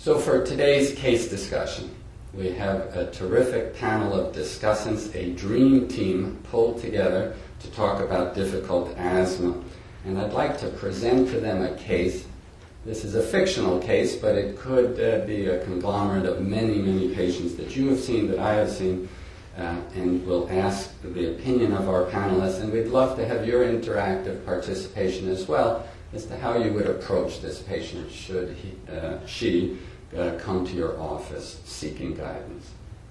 So for today's case discussion, we have a terrific panel of discussants, a dream team pulled together to talk about difficult asthma. And I'd like to present to them a case. This is a fictional case, but it could be a conglomerate of many, many patients that you have seen, that I have seen, and we'll ask the opinion of our panelists. And we'd love to have your interactive participation as well as to how you would approach this patient should she come to your office seeking guidance.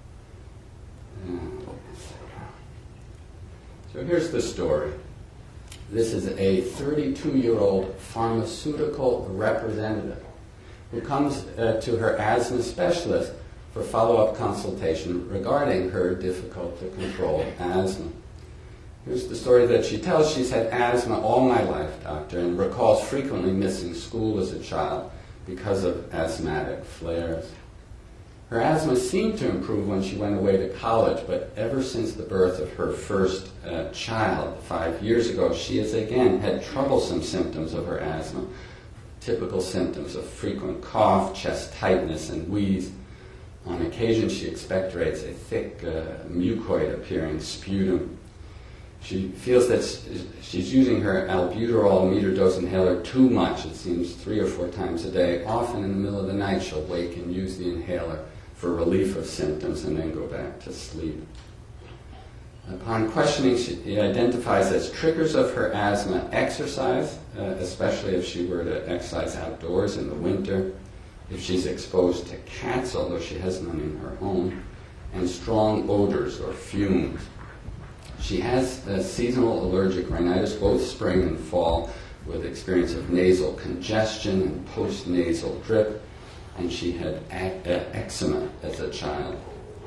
So here's the story. This is a 32-year-old pharmaceutical representative who comes to her asthma specialist for follow-up consultation regarding her difficult-to-control asthma. Here's the story that she tells. She's had asthma all my life, doctor, and recalls frequently missing school as a child because of asthmatic flares. Her asthma seemed to improve when she went away to college, but ever since the birth of her first child 5 years ago, she has again had troublesome symptoms of her asthma, typical symptoms of frequent cough, chest tightness, and wheeze. On occasion, she expectorates a thick, mucoid-appearing sputum. She feels that she's using her albuterol meter-dose inhaler too much. It seems 3 or 4 times a day. Often in the middle of the night, she'll wake and use the inhaler for relief of symptoms and then go back to sleep. Upon questioning, she identifies as triggers of her asthma exercise, especially if she were to exercise outdoors in the winter, if she's exposed to cats, although she has none in her home, and strong odors or fumes. She has seasonal allergic rhinitis, both spring and fall, with experience of nasal congestion and post-nasal drip, and she had eczema as a child.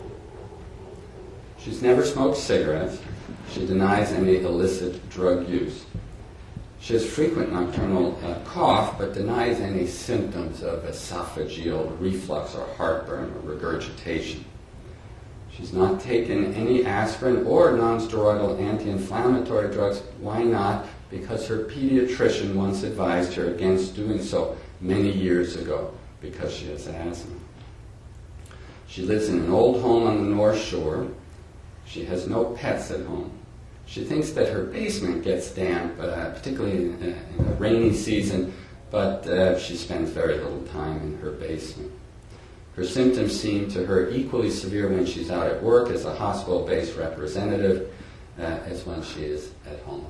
She's never smoked cigarettes. She denies any illicit drug use. She has frequent nocturnal cough, but denies any symptoms of esophageal reflux or heartburn or regurgitation. She's not taken any aspirin or non-steroidal anti-inflammatory drugs. Why not? Because her pediatrician once advised her against doing so many years ago because she has asthma. She lives in an old home on the North Shore. She has no pets at home. She thinks that her basement gets damp, particularly in a rainy season, but she spends very little time in her basement. Her symptoms seem to her equally severe when she's out at work as a hospital-based representative as when she is at home.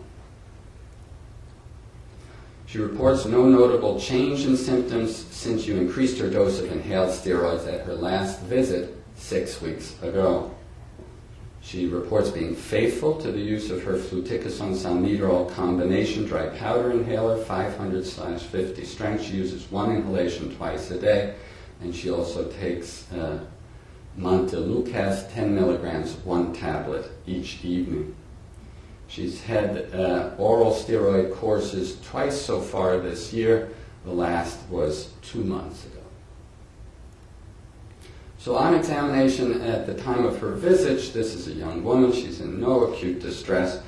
She reports no notable change in symptoms since you increased her dose of inhaled steroids at her last visit 6 weeks ago. She reports being faithful to the use of her fluticasone salmeterol combination dry powder inhaler, 500/50 strength. She uses 1 inhalation twice a day. And she also takes Montelukast, 10 milligrams, 1 tablet each evening. She's had oral steroid courses twice so far this year. The last was 2 months ago. So on examination at the time of her visit, this is a young woman. She's in no acute distress.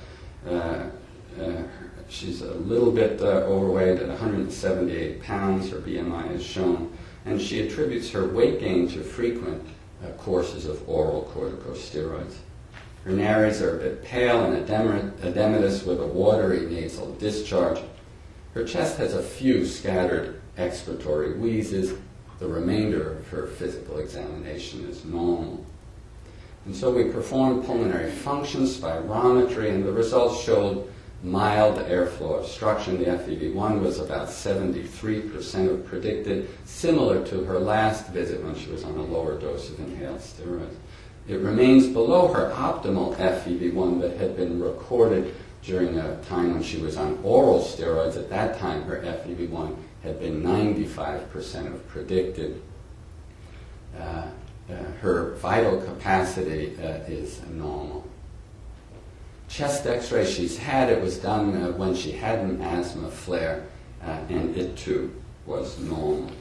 She's a little bit overweight at 178 pounds. Her BMI is shown. And she attributes her weight gain to frequent courses of oral corticosteroids. Her nares are a bit pale and edematous with a watery nasal discharge. Her chest has a few scattered expiratory wheezes. The remainder of her physical examination is normal. And so we performed pulmonary function spirometry, and the results showed mild airflow obstruction. The FEV1 was about 73% of predicted, similar to her last visit when she was on a lower dose of inhaled steroids. It remains below her optimal FEV1 that had been recorded during a time when she was on oral steroids. At that time, her FEV1 had been 95% of predicted. Her vital capacity is normal. Chest x-ray she's had, it was done when she had an asthma flare, and it too was normal.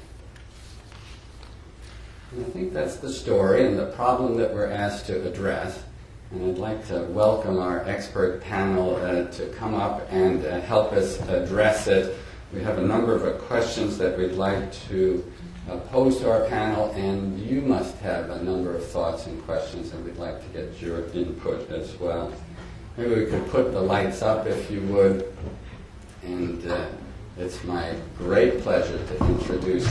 And I think that's the story and the problem that we're asked to address. And I'd like to welcome our expert panel to come up and help us address it. We have a number of questions that we'd like to posed to our panel, and you must have a number of thoughts and questions, and we'd like to get your input as well. Maybe we could put the lights up if you would. And it's my great pleasure to introduce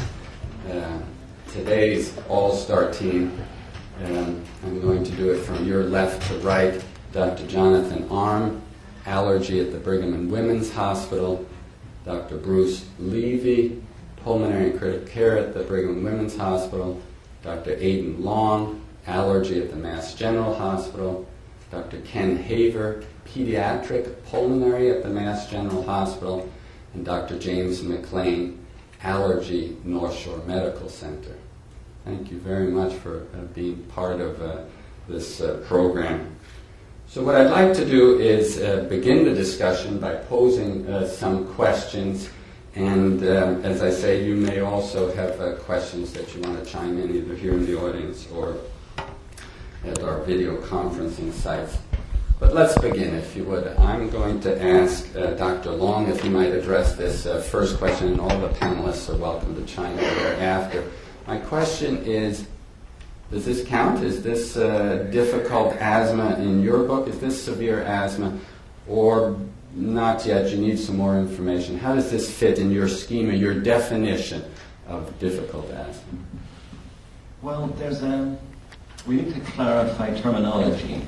today's all-star team. I'm going to do it from your left to right. Dr. Jonathan Arm, allergy at the Brigham and Women's Hospital. Dr. Bruce Levy, pulmonary and critical care at the Brigham and Women's Hospital. Dr. Aidan Long, allergy at the Mass General Hospital. Dr. Ken Haver, pediatric pulmonary at the Mass General Hospital. And Dr. James McLean, allergy, North Shore Medical Center. Thank you very much for being part of this program. So what I'd like to do is begin the discussion by posing some questions. And as I say, you may also have questions that you want to chime in either here in the audience or at our video conferencing sites. But let's begin, if you would. I'm going to ask Dr. Long if he might address this first question, and all the panelists are welcome to chime in thereafter. My question is, does this count? Is this difficult asthma in your book? Is this severe asthma? Or not yet, you need some more information. How does this fit in your schema, your definition of difficult asthma? Well, we need to clarify terminology.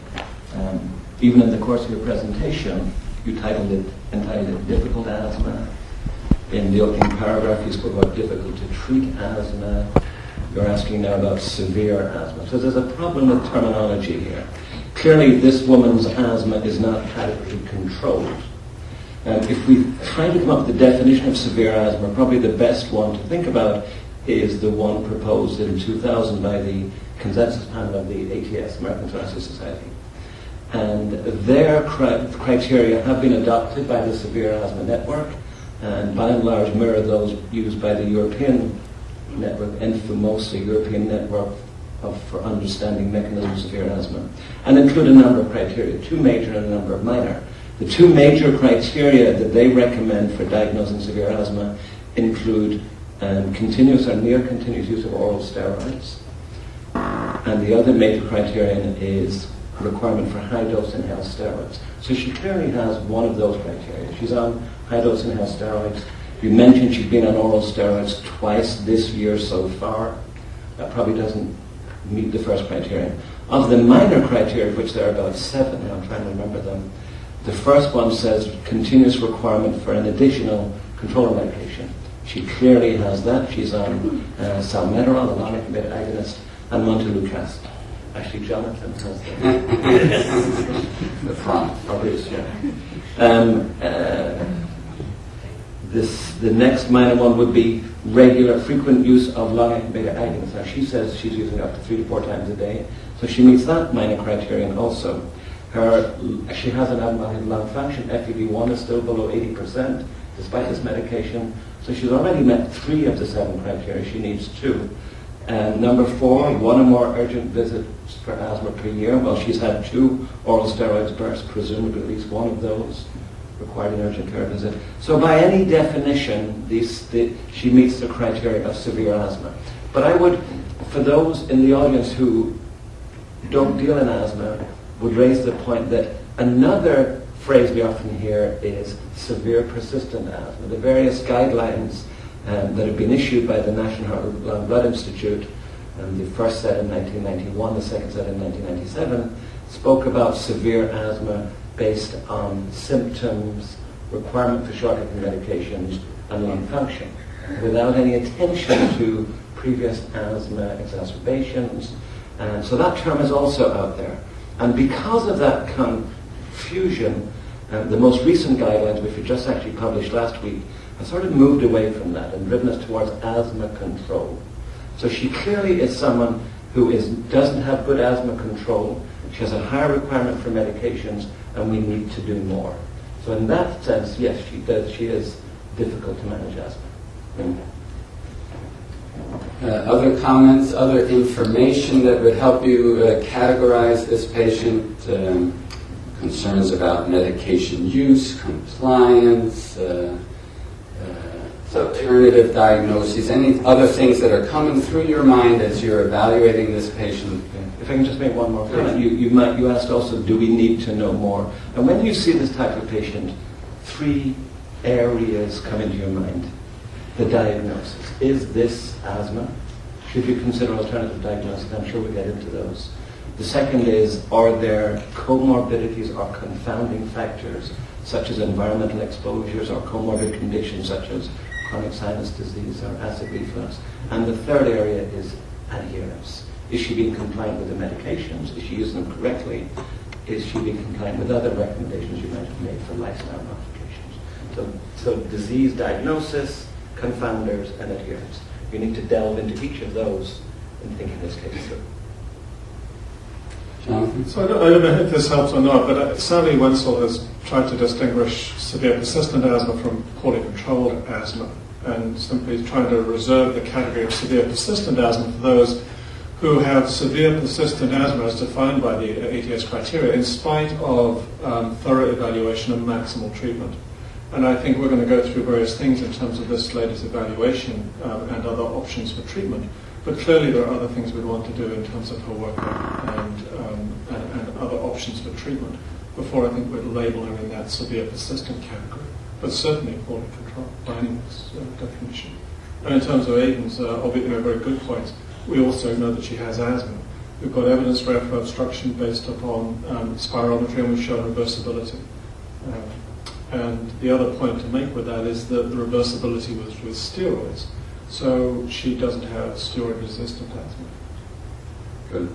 Even in the course of your presentation, you entitled it difficult asthma. In the opening paragraph, you spoke about difficult to treat asthma. You're asking now about severe asthma. So there's a problem with terminology here. Clearly, this woman's asthma is not adequately controlled. And if we try to come up with the definition of severe asthma, probably the best one to think about is the one proposed in 2000 by the consensus panel of the ATS, American Thoracic Society. And their criteria have been adopted by the Severe Asthma Network, and by and large mirror those used by the European network, ENFUMOSA, European Network for Understanding Mechanisms of Severe Asthma, and include a number of criteria, 2 major and a number of minor. The 2 major criteria that they recommend for diagnosing severe asthma include continuous or near continuous use of oral steroids, and the other major criterion is a requirement for high-dose inhaled steroids. So she clearly has one of those criteria. She's on high-dose inhaled steroids. You mentioned she's been on oral steroids twice this year so far. That probably doesn't meet the first criterion. Of the minor criteria, which there are about 7, and I'm trying to remember them, the first one says continuous requirement for an additional control medication. She clearly has that. She's on salmeterol, a non-inhibitor agonist, and montelukast. Actually, Jonathan has that. The front. Obvious, yeah. The next minor one would be regular, frequent use of long-inhibitor agonists. Now, she says she's using up to 3 to 4 times a day, so she meets that minor criterion also. She has an abnormal lung function. FEV1 is still below 80%, despite this medication. So she's already met 3 of the 7 criteria. She needs 2. And number 4, 1 or more urgent visits for asthma per year. Well, she's had 2 oral steroids bursts, presumably at least one of those required an urgent care visit. So by any definition, she meets the criteria of severe asthma. But I would, for those in the audience who don't deal in asthma, would raise the point that another phrase we often hear is severe persistent asthma. The various guidelines that have been issued by the National Heart Lung Blood Institute, the first set in 1991, the second set in 1997, spoke about severe asthma based on symptoms, requirement for short-acting medications, and lung function, without any attention to previous asthma exacerbations. And so that term is also out there. And because of that confusion, the most recent guidelines, which were just actually published last week, have sort of moved away from that and driven us towards asthma control. So she clearly is someone who doesn't have good asthma control. She has a higher requirement for medications, and we need to do more. So in that sense, yes, she does. She is difficult to manage asthma. Other comments, other information that would help you categorize this patient? Concerns about medication use, compliance, alternative diagnoses, any other things that are coming through your mind as you're evaluating this patient? If I can just make one more comment. You asked also, do we need to know more? And when you see this type of patient, 3 areas come into your mind. The diagnosis. Is this asthma? Should you consider alternative diagnosis? I'm sure we'll get into those. The second is, are there comorbidities or confounding factors, such as environmental exposures or comorbid conditions such as chronic sinus disease or acid reflux? And the third area is adherence. Is she being compliant with the medications? Is she using them correctly? Is she being compliant with other recommendations you might have made for lifestyle modifications? So disease diagnosis, confounders, and adherence. You need to delve into each of those and think in this case through. Jonathan? So I don't know if this helps or not, but Sally Wenzel has tried to distinguish severe persistent asthma from poorly controlled asthma, and simply trying to reserve the category of severe persistent asthma for those who have severe persistent asthma as defined by the ATS criteria in spite of thorough evaluation and maximal treatment. And I think we're going to go through various things in terms of this latest evaluation and other options for treatment. But clearly there are other things we want to do in terms of her workup and other options for treatment before I think we'd label her in that severe persistent category. But certainly poorly controlled by anyone's definition. And in terms of Aidan's, obviously very good points, we also know that she has asthma. We've got evidence for airflow obstruction based upon spirometry, and we've shown reversibility. And the other point to make with that is that the reversibility was with steroids. So she doesn't have steroid-resistant asthma. Good.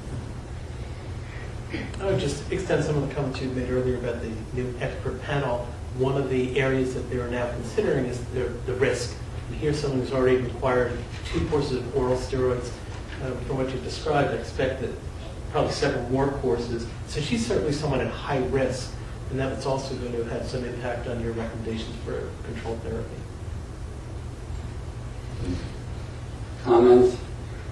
I would just extend some of the comments you made earlier about the new expert panel. One of the areas that they're now considering is the risk. And here's someone who's already required 2 courses of oral steroids. From what you've described, I expect that probably several more courses. So she's certainly someone at high risk, and that's also going to have some impact on your recommendations for controlled therapy. Comments?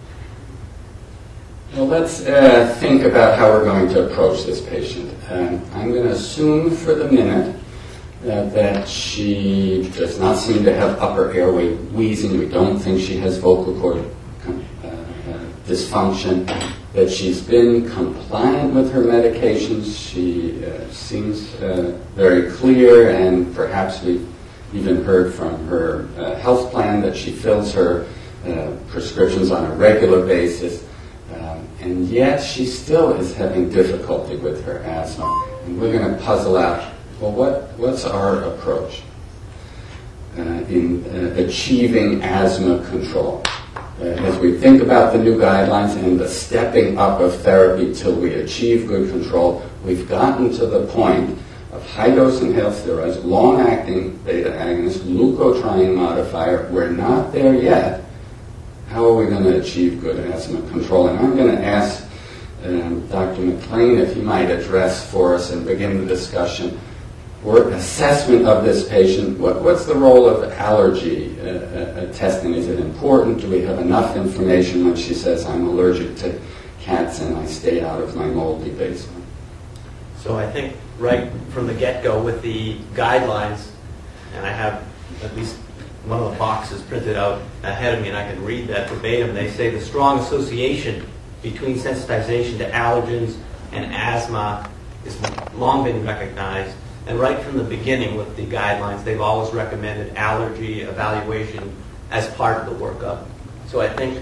Well, let's think about how we're going to approach this patient. I'm going to assume for the minute that she does not seem to have upper airway wheezing. We don't think she has vocal cord dysfunction, that she's been compliant with her medications. She seems very clear, and perhaps we've even heard from her health plan that she fills her prescriptions on a regular basis. And yet she still is having difficulty with her asthma. And we're going to puzzle out, well, what's our approach in achieving asthma control? As we think about the new guidelines and the stepping up of therapy till we achieve good control, we've gotten to the point of high-dose inhaled steroids, long-acting beta agonist, leukotriene modifier. We're not there yet. How are we going to achieve good asthma control? And I'm going to ask Dr. McLean if he might address for us and begin the discussion or assessment of this patient. What's the role of allergy testing? Is it important? Do we have enough information when she says, I'm allergic to cats and I stay out of my moldy basement? So I think right from the get-go with the guidelines, and I have at least one of the boxes printed out ahead of me and I can read that verbatim, they say the strong association between sensitization to allergens and asthma has long been recognized. And right from the beginning with the guidelines, they've always recommended allergy evaluation as part of the workup. So I think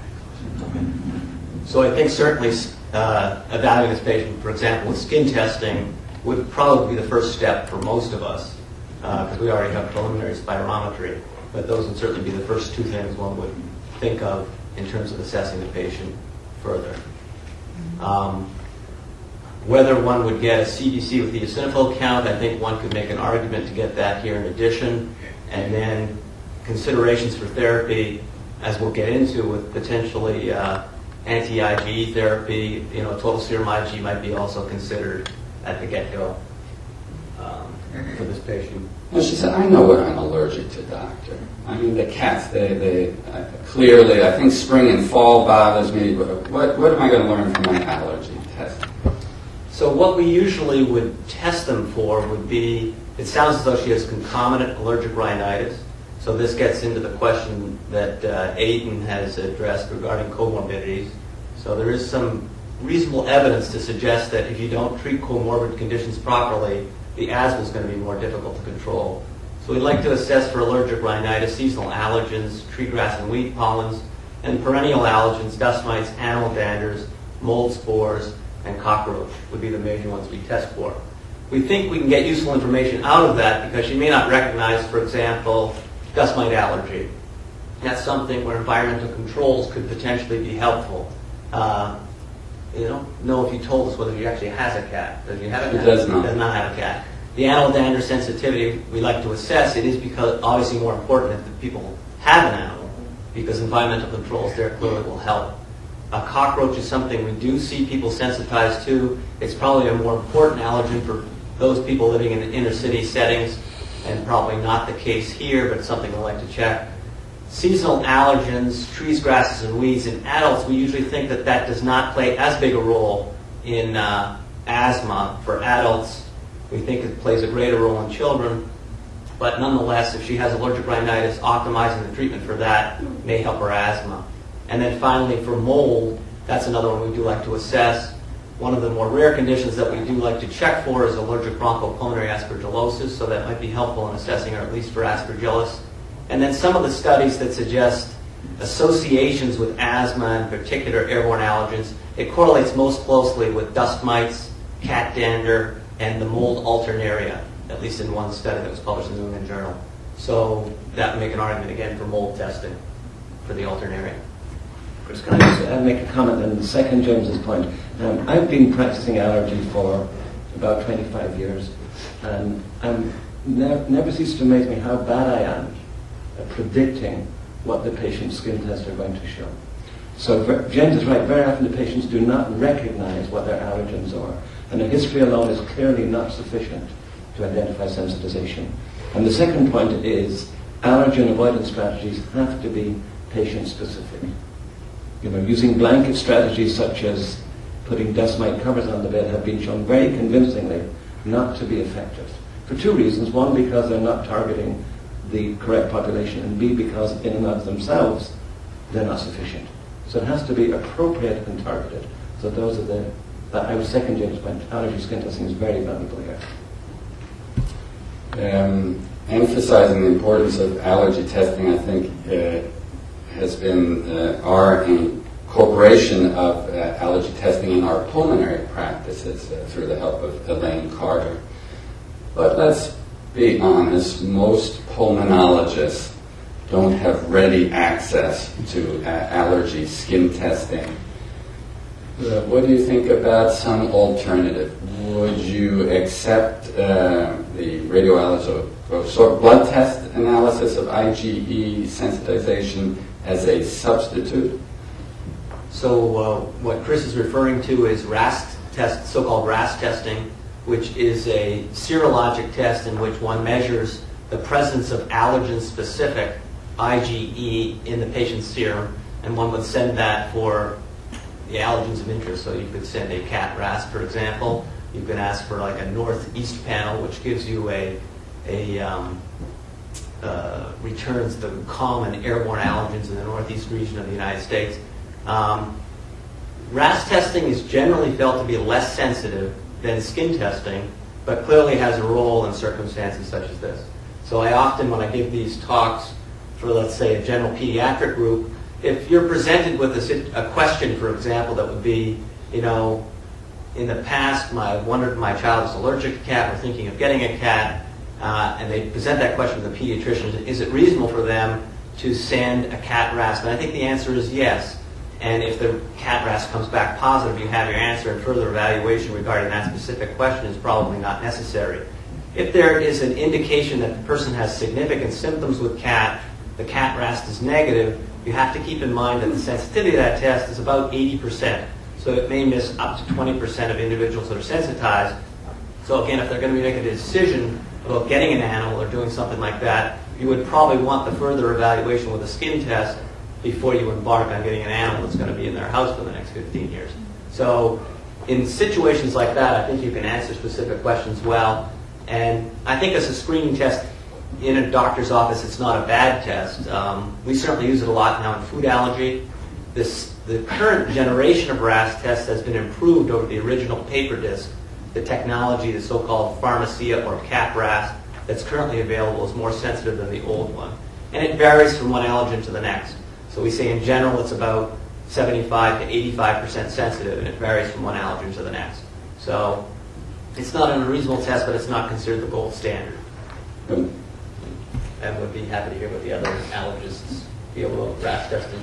certainly evaluating this patient, for example, with skin testing would probably be the first step for most of us, because we already have preliminary spirometry. But those would certainly be the first 2 things one would think of in terms of assessing the patient further. Whether one would get a CBC with the eosinophil count, I think one could make an argument to get that here in addition. And then considerations for therapy, as we'll get into with potentially anti-IgE therapy, total serum IG might be also considered at the get-go for this patient. Well, she said, I know what I'm allergic to, doctor. I mean, the cats, they clearly, I think spring and fall bothers me. What am I going to learn from my allergy test? So what we usually would test them for would be, it sounds as though she has concomitant allergic rhinitis. So this gets into the question that Aidan has addressed regarding comorbidities. So there is some reasonable evidence to suggest that if you don't treat comorbid conditions properly, the asthma is going to be more difficult to control. So we'd like to assess for allergic rhinitis, seasonal allergens, tree grass and weed pollens, and perennial allergens, dust mites, animal danders, mold spores, and cockroach would be the major ones we test for. We think we can get useful information out of that because you may not recognize, for example, dust mite allergy. That's something where environmental controls could potentially be helpful. You don't know if you told us whether she actually has a cat. Does she have a cat? She does not. Does not have a cat. The animal dander sensitivity we like to assess. It is because obviously more important if the people have an animal, because environmental controls there clearly will help. A cockroach is something we do see people sensitized to. It's probably a more important allergen for those people living in inner city settings, and probably not the case here, but it's something we like to check. Seasonal allergens, trees, grasses, and weeds. In adults, we usually think that that does not play as big a role in asthma. For adults, we think it plays a greater role in children. But nonetheless, if she has allergic rhinitis, optimizing the treatment for that may help her asthma. And then finally, for mold, that's another one we do like to assess. One of the more rare conditions that we do like to check for is allergic bronchopulmonary aspergillosis, so that might be helpful in assessing her, at least for aspergillus. And then some of the studies that suggest associations with asthma, in particular airborne allergens, it correlates most closely with dust mites, cat dander, and the mold alternaria, at least in one study that was published in the New England Journal. So that would make an argument again for mold testing for the alternaria. Chris, can I just make a comment on the second James's point? I've been practicing allergy for about 25 years, and never ceases to amaze me how bad I am at predicting what the patient's skin tests are going to show. So James is right, very often the patients do not recognize what their allergens are, and a history alone is clearly not sufficient to identify sensitization. And the second point is allergen avoidance strategies have to be patient-specific. Using blanket strategies such as putting dust mite covers on the bed have been shown very convincingly not to be effective. For two reasons. One, because they're not targeting the correct population, and B, because in and of themselves, they're not sufficient. So it has to be appropriate and targeted. So those are I would second James' point. Allergy skin testing is very valuable here. Emphasizing the importance of allergy testing, I think, has been our incorporation of allergy testing in our pulmonary practices through the help of Elaine Carter. But let's be honest, most pulmonologists don't have ready access to allergy skin testing. What do you think about some alternative? Would you accept the radioallergy blood test analysis of IgE sensitization as a substitute? So what Chris is referring to is RAS test, so-called RAS testing, which is a serologic test in which one measures the presence of allergen-specific IgE in the patient's serum, and one would send that for the allergens of interest. So you could send a cat RAS, for example. You can ask for like a northeast panel, which gives you returns the common airborne allergens in the northeast region of the United States. RAS testing is generally felt to be less sensitive than skin testing, but clearly has a role in circumstances such as this. So I often, when I give these talks for, let's say, a general pediatric group, if you're presented with a question, for example, that would be, in the past, I wondered if my child was allergic to cat, or thinking of getting a cat, and they present that question to the pediatrician, is it reasonable for them to send a cat RAS? And I think the answer is yes. And if the cat RAS comes back positive, you have your answer, and further evaluation regarding that specific question is probably not necessary. If there is an indication that the person has significant symptoms with cat, the cat RAS is negative, you have to keep in mind that the sensitivity of that test is about 80%. So it may miss up to 20% of individuals that are sensitized. So again, if they're going to be making a decision about getting an animal or doing something like that, you would probably want the further evaluation with a skin test before you embark on getting an animal that's going to be in their house for the next 15 years. So in situations like that, I think you can answer specific questions well. And I think as a screening test, in a doctor's office, it's not a bad test. We certainly use it a lot now in food allergy. The current generation of RAS test has been improved over the original paper disc. The technology, the so-called Pharmacia or CAP-RAS, that's currently available is more sensitive than the old one. And it varies from one allergen to the next. So we say in general it's about 75 to 85% sensitive, and it varies from one allergen to the next. So it's not an unreasonable test, but it's not considered the gold standard. Good. And would be happy to hear what the other allergists feel about RAS testing.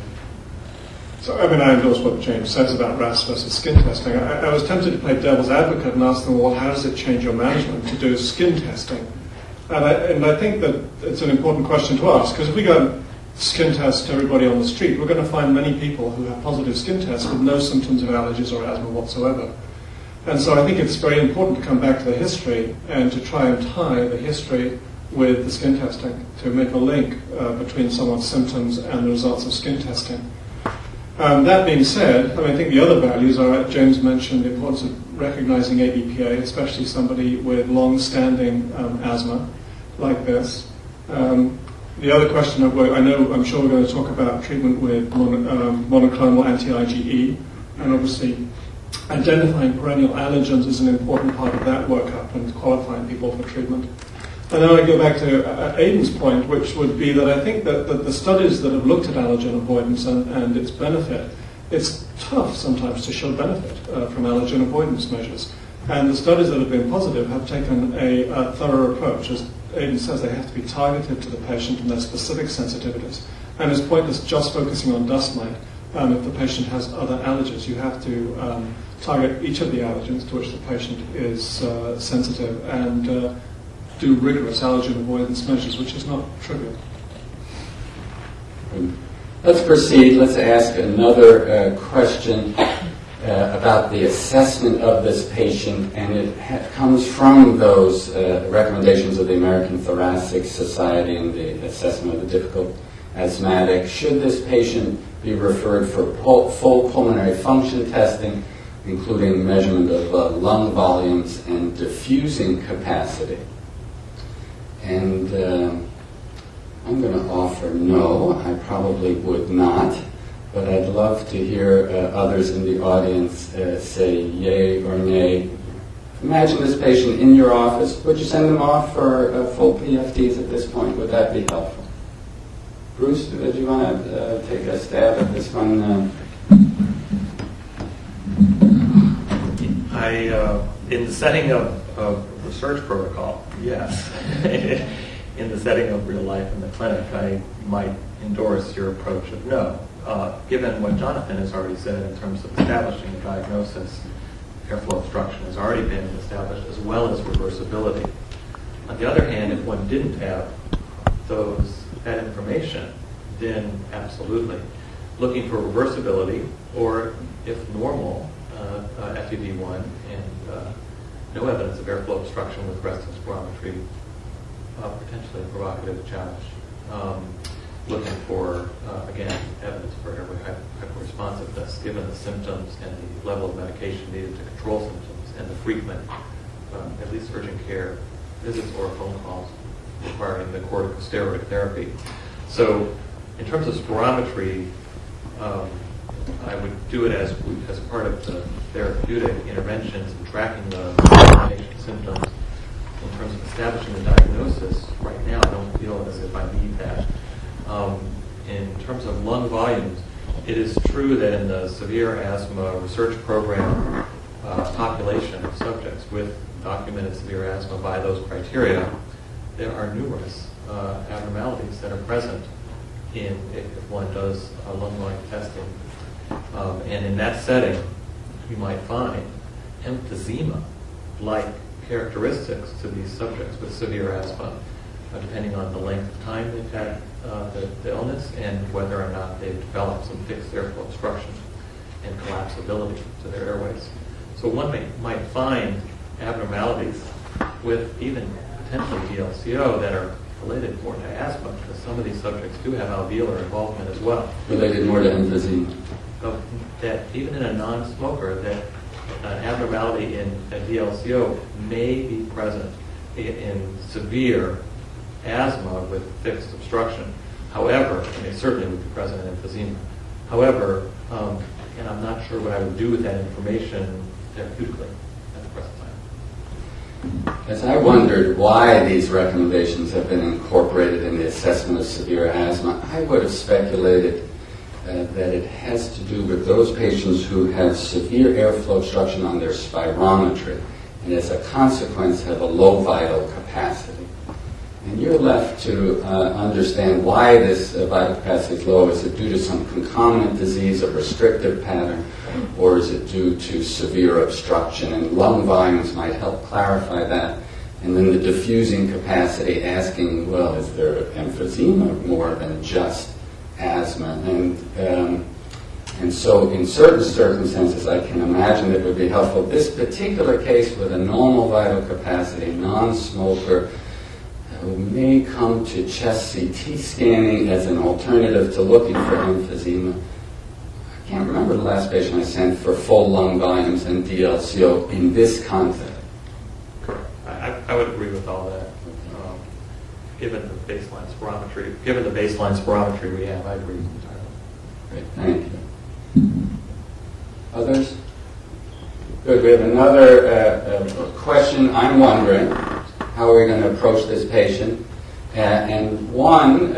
So, I mean, I endorse what James says about RAS versus skin testing. I was tempted to play devil's advocate and ask them, well, how does it change your management to do skin testing? And I think that it's an important question to ask, because if we go and skin test everybody on the street, we're going to find many people who have positive skin tests with no symptoms of allergies or asthma whatsoever. And so I think it's very important to come back to the history and to try and tie the history with the skin testing, to make a link between someone's symptoms and the results of skin testing. That being said, I mean, I think the other values are, James mentioned the importance of recognizing ABPA, especially somebody with long-standing asthma like this. The other question, I'm sure we're going to talk about treatment with monoclonal anti-IgE, and obviously identifying perennial allergens is an important part of that workup and qualifying people for treatment. And then I go back to Aidan's point, which would be that I think that the studies that have looked at allergen avoidance and its benefit, it's tough sometimes to show benefit from allergen avoidance measures. And the studies that have been positive have taken a thorough approach. As Aidan says, they have to be targeted to the patient and their specific sensitivities. And it's pointless just focusing on dust mite if the patient has other allergies. You have to target each of the allergens to which the patient is sensitive and do rigorous allergen avoidance measures, which is not trivial. Let's proceed. Let's ask another question about the assessment of this patient, and it comes from those recommendations of the American Thoracic Society and the assessment of the difficult asthmatic. Should this patient be referred for full pulmonary function testing, including measurement of lung volumes and diffusing capacity? And I'm going to offer no. I probably would not, but I'd love to hear others in the audience say yay or nay. Imagine this patient in your office. Would you send them off for full PFTs at this point? Would that be helpful? Bruce, do you want to take a stab at this one? In the setting of research protocol, yes. In the setting of real life in the clinic, I might endorse your approach of no. Given what Jonathan has already said in terms of establishing a diagnosis, airflow obstruction has already been established, as well as reversibility. On the other hand, if one didn't have that information, then absolutely. Looking for reversibility, or if normal, FEV1 and no evidence of airflow obstruction with resting spirometry, potentially a provocative challenge. Looking for, again, evidence for airway hyperresponsiveness, given the symptoms and the level of medication needed to control symptoms and the frequent, at least urgent care visits or phone calls requiring the corticosteroid therapy. So in terms of spirometry, I would do it as part of the therapeutic interventions and tracking the patient symptoms. In terms of establishing the diagnosis, right now I don't feel as if I need that. In terms of lung volumes, it is true that in the severe asthma research program population of subjects with documented severe asthma by those criteria, there are numerous abnormalities that are present if one does lung volume testing. And in that setting, you might find emphysema-like characteristics to these subjects with severe asthma, depending on the length of time they've had the illness and whether or not they've developed some fixed airflow obstruction and collapsibility to their airways. So one might find abnormalities with even potentially DLCO that are related more to asthma, because some of these subjects do have alveolar involvement as well. Related more to emphysema. That even in a non-smoker, that an abnormality in a DLCO may be present in severe asthma with fixed obstruction. However, I mean, certainly would be present in emphysema. However, and I'm not sure what I would do with that information therapeutically at the present time. As I wondered why these recommendations have been incorporated in the assessment of severe asthma, I would have speculated that it has to do with those patients who have severe airflow obstruction on their spirometry and as a consequence have a low vital capacity. And you're left to understand why this vital capacity is low. Is it due to some concomitant disease, a restrictive pattern, or is it due to severe obstruction? And lung volumes might help clarify that. And then the diffusing capacity, asking, well, is there emphysema more than just asthma? And so in certain circumstances, I can imagine it would be helpful. This particular case with a normal vital capacity, non-smoker, who may come to chest CT scanning as an alternative to looking for emphysema. I can't remember the last patient I sent for full lung volumes and DLCO in this context. Correct. I would agree with all that. Given the baseline spirometry we have, I agree entirely. Great, thank you. Others? Good. We have another question. I'm wondering how we're going to approach this patient. And one,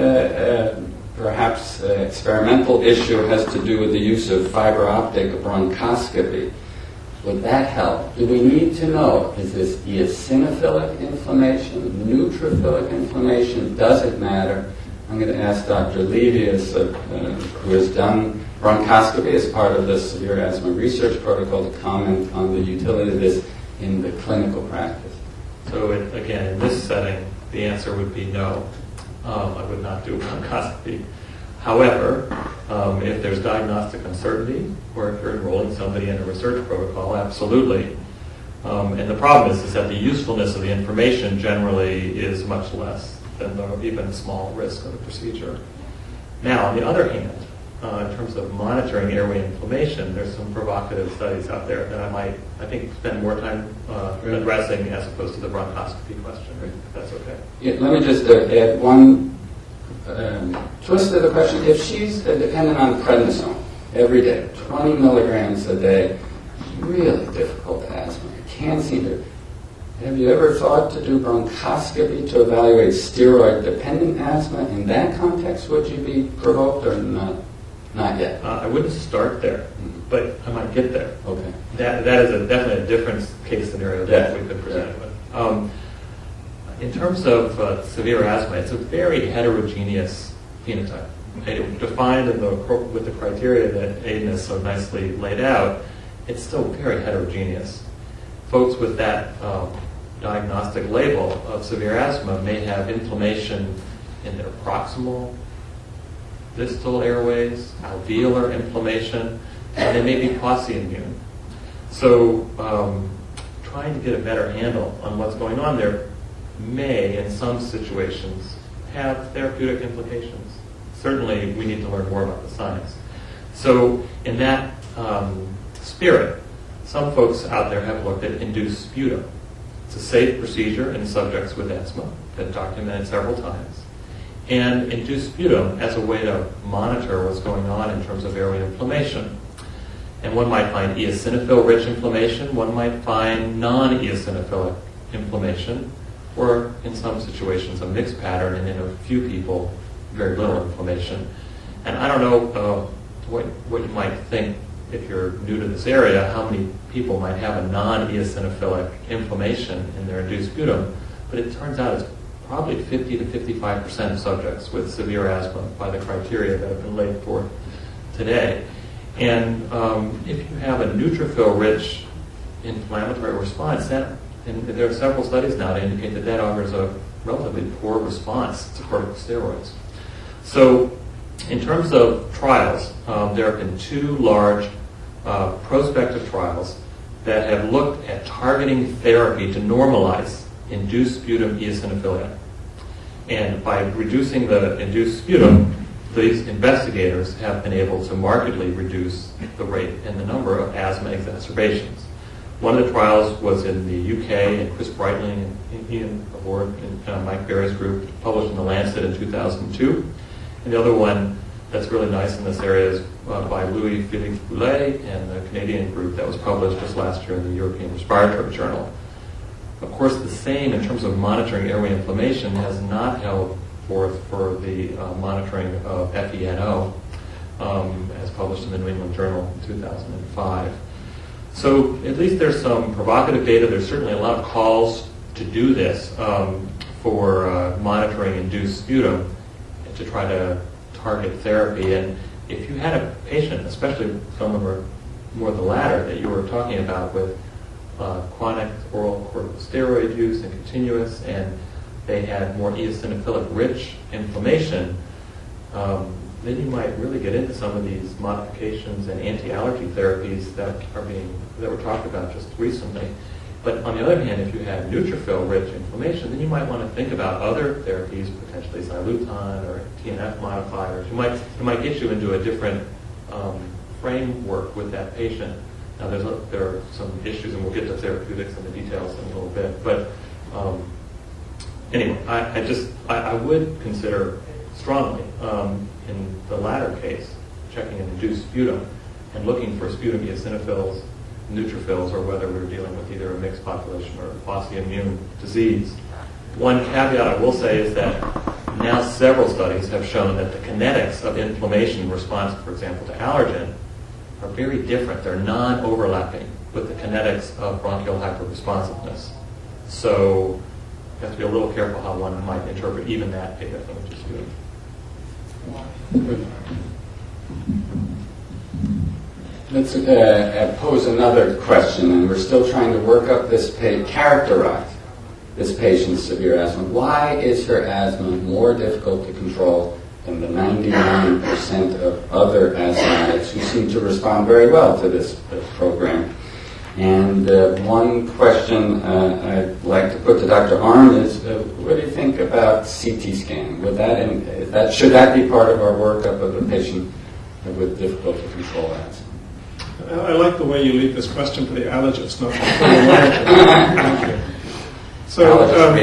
perhaps experimental issue has to do with the use of fiber optic bronchoscopy. Would that help? Do we need to know, is this eosinophilic inflammation, neutrophilic inflammation? Does it matter? I'm going to ask Dr. Levius, who has done bronchoscopy as part of the severe asthma research protocol, to comment on the utility of this in the clinical practice. So again, in this setting, the answer would be no. I would not do bronchoscopy. However, if there's diagnostic uncertainty, or if you're enrolling somebody in a research protocol, absolutely. And the problem is that the usefulness of the information generally is much less than the even small risk of the procedure. Now, on the other hand, in terms of monitoring airway inflammation, there's some provocative studies out there that I think, spend more time addressing as opposed to the bronchoscopy question, if that's okay. Yeah, let me just add one twist to the question. If she's dependent on prednisone every day, 20 milligrams a day, really difficult asthma. You can't seem to. Have you ever thought to do bronchoscopy to evaluate steroid-dependent asthma? In that context, would you be provoked or not? Not yet. I wouldn't start there, but I might get there. Okay. That is definitely a different case scenario that we've been presented with. In terms of severe asthma, it's a very heterogeneous phenotype. Defined with the criteria that Aidan has so nicely laid out, it's still very heterogeneous. Folks with that diagnostic label of severe asthma may have inflammation in their proximal, distal airways, alveolar inflammation, and they may be quasi-immune. So trying to get a better handle on what's going on there may, in some situations, have therapeutic implications. Certainly, we need to learn more about the science. So in that spirit, some folks out there have looked at induced sputum. It's a safe procedure in subjects with asthma, been documented several times. And induced sputum as a way to monitor what's going on in terms of airway inflammation. And one might find eosinophil-rich inflammation, one might find non-eosinophilic inflammation, or in some situations a mixed pattern, and in a few people, very little inflammation. And I don't know what you might think if you're new to this area, how many people might have a non-eosinophilic inflammation in their induced sputum, but it turns out it's probably 50 to 55% of subjects with severe asthma by the criteria that have been laid forth today. And if you have a neutrophil-rich inflammatory response, and there are several studies now to indicate that that offers a relatively poor response to corticosteroids. So in terms of trials, there have been two large prospective trials that have looked at targeting therapy to normalize induced sputum eosinophilia. And by reducing the induced sputum, these investigators have been able to markedly reduce the rate and the number of asthma exacerbations. One of the trials was in the UK, and Chris Breitling and Ian Award and Mike Berry's group published in The Lancet in 2002. And the other one that's really nice in this area is by Louis Félix Boulet and the Canadian group that was published just last year in the European Respiratory Journal. Of course, the same in terms of monitoring airway inflammation has not held forth for the monitoring of FeNO, as published in the New England Journal in 2005. So at least there's some provocative data. There's certainly a lot of calls to do this for monitoring induced sputum to try to target therapy. And if you had a patient, especially some of them are more the latter that you were talking about with chronic oral corticosteroid use and continuous, and they had more eosinophilic-rich inflammation, then you might really get into some of these modifications and anti-allergy therapies that were talked about just recently. But on the other hand, if you have neutrophil-rich inflammation, then you might want to think about other therapies, potentially xyluton or TNF modifiers. It might get you into a different framework with that patient. Now, there are some issues, and we'll get to therapeutics and the details in a little bit. But anyway, I would consider strongly in the latter case checking an induced sputum and looking for sputum eosinophils, neutrophils, or whether we were dealing with either a mixed population or quasi-immune disease. One caveat I will say is that now several studies have shown that the kinetics of inflammation response, for example, to allergen, are very different. They're non-overlapping with the kinetics of bronchial hyperresponsiveness. So you have to be a little careful how one might interpret even that data from the sputum. Let's pose another question, and we're still trying to work up characterize this patient's severe asthma. Why is her asthma more difficult to control than the 99% of other asthmatics who seem to respond very well to this program? And one question I'd like to put to Dr. Arndt is, what do you think about CT scanning? Should that be part of our workup of a patient with difficult to control asthma? I like the way you leave this question for the allergist, not for the allergist. Thank you. So,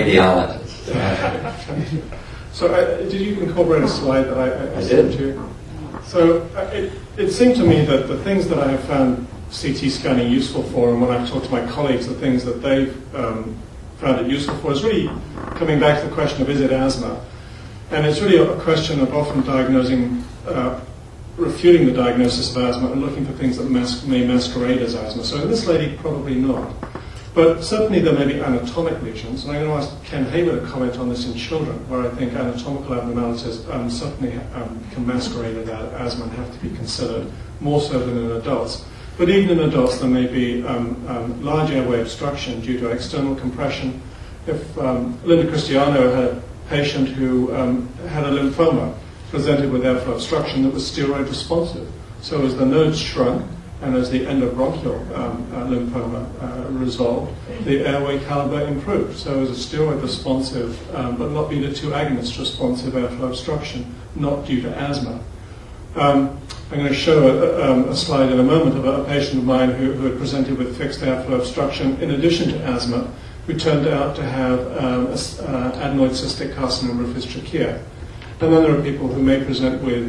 Radiologist. So did you incorporate a slide that I sent did. to you? So it seemed to me that the things that I have found CT scanning useful for, and when I've talked to my colleagues, the things that they've found it useful for, is really coming back to the question of, is it asthma? And it's really a question of often diagnosing, refuting the diagnosis of asthma and looking for things that may masquerade as asthma. So in this lady, probably not. But certainly there may be anatomic lesions, and I'm going to ask Ken Hayward to comment on this in children, where I think anatomical abnormalities certainly can masquerade as asthma and have to be considered, more so than in adults. But even in adults, there may be large airway obstruction due to external compression. If Linda Cristiano had a patient who had a lymphoma presented with airflow obstruction that was steroid responsive. So as the nodes shrunk, and as the endobronchial lymphoma resolved, the airway caliber improved. So it was a steroid-responsive, but not beta-2 agonist-responsive airflow obstruction, not due to asthma. I'm going to show a slide in a moment of a patient of mine who had presented with fixed airflow obstruction in addition to asthma, who turned out to have adenoid cystic carcinoma of his trachea. And then there are people who may present with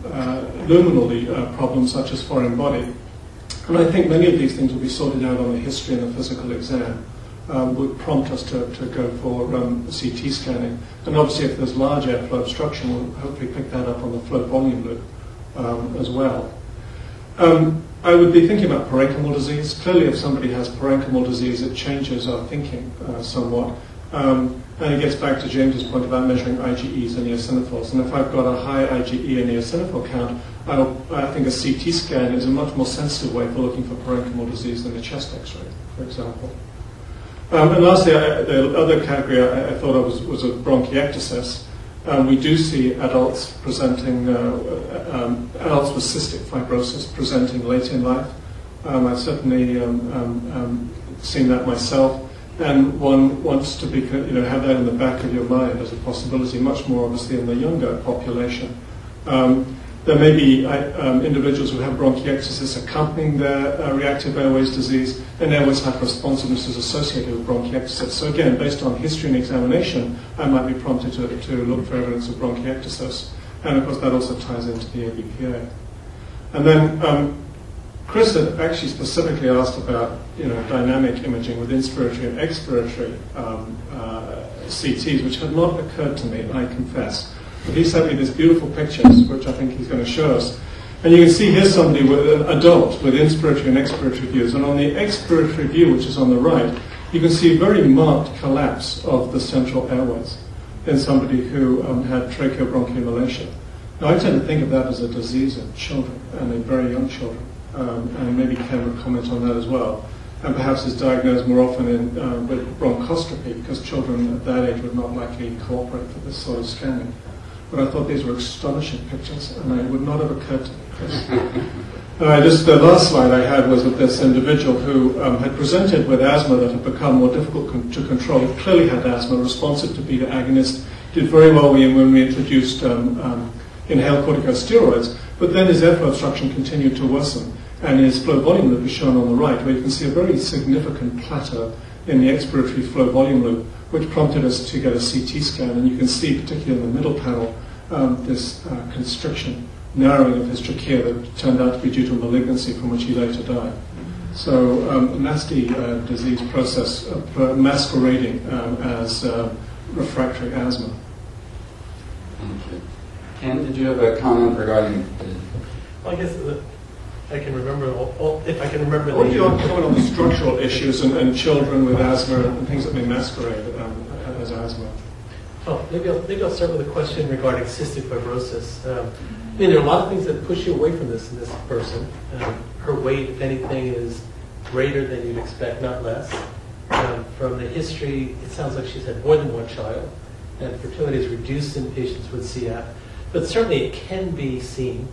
luminal problems such as foreign body. And I think many of these things will be sorted out on the history and the physical exam, would prompt us to go for CT scanning. And obviously if there's large airflow obstruction, we'll hopefully pick that up on the flow volume loop as well. I would be thinking about parenchymal disease. Clearly if somebody has parenchymal disease, it changes our thinking somewhat. And it gets back to James's point about measuring IgEs and eosinophils. And if I've got a high IgE and eosinophil count, I think a CT scan is a much more sensitive way for looking for parenchymal disease than a chest X-ray, for example. And lastly, the other category I thought of was a bronchiectasis. We do see adults presenting, adults with cystic fibrosis presenting late in life. I've certainly seen that myself. And one wants to be, have that in the back of your mind as a possibility, much more obviously in the younger population. There may be individuals who have bronchiectasis accompanying their reactive airways disease, and airways hyperresponsiveness is associated with bronchiectasis. So again, based on history and examination, I might be prompted to look for evidence of bronchiectasis. And of course, that also ties into the ABPA. And then Chris had actually specifically asked about dynamic imaging with inspiratory and expiratory CTs, which had not occurred to me, I confess. But he sent me these beautiful pictures, which I think he's going to show us. And you can see here's somebody, with an adult, with inspiratory and expiratory views. And on the expiratory view, which is on the right, you can see very marked collapse of the central airways in somebody who had tracheobronchiomalacia. Now, I tend to think of that as a disease of children, and in very young children. And maybe Ken would comment on that as well. And perhaps is diagnosed more often with bronchoscopy, because children at that age would not likely cooperate for this sort of scanning. But I thought these were astonishing pictures, and it would not have occurred to me, Chris. Just the last slide I had was with this individual who had presented with asthma that had become more difficult to control. He clearly had asthma, responsive to beta agonist, did very well when we introduced inhaled corticosteroids, but then his airflow obstruction continued to worsen, and his flow volume loop is shown on the right, where you can see a very significant plateau in the expiratory flow volume loop, which prompted us to get a CT scan. And you can see, particularly in the middle panel, this constriction, narrowing of his trachea that turned out to be due to malignancy from which he later died. So a nasty disease process masquerading as refractory asthma. Thank you. Ken, did you have a comment regarding? Well, I guess I can remember if I can remember. What do you want to comment on the structural issues and children with asthma and things that may masquerade as asthma? Oh, maybe I'll start with a question regarding cystic fibrosis. I mean, there are a lot of things that push you away from this in this person. Her weight, if anything, is greater than you'd expect, not less. From the history, it sounds like she's had more than one child, and fertility is reduced in patients with CF. But certainly it can be seen.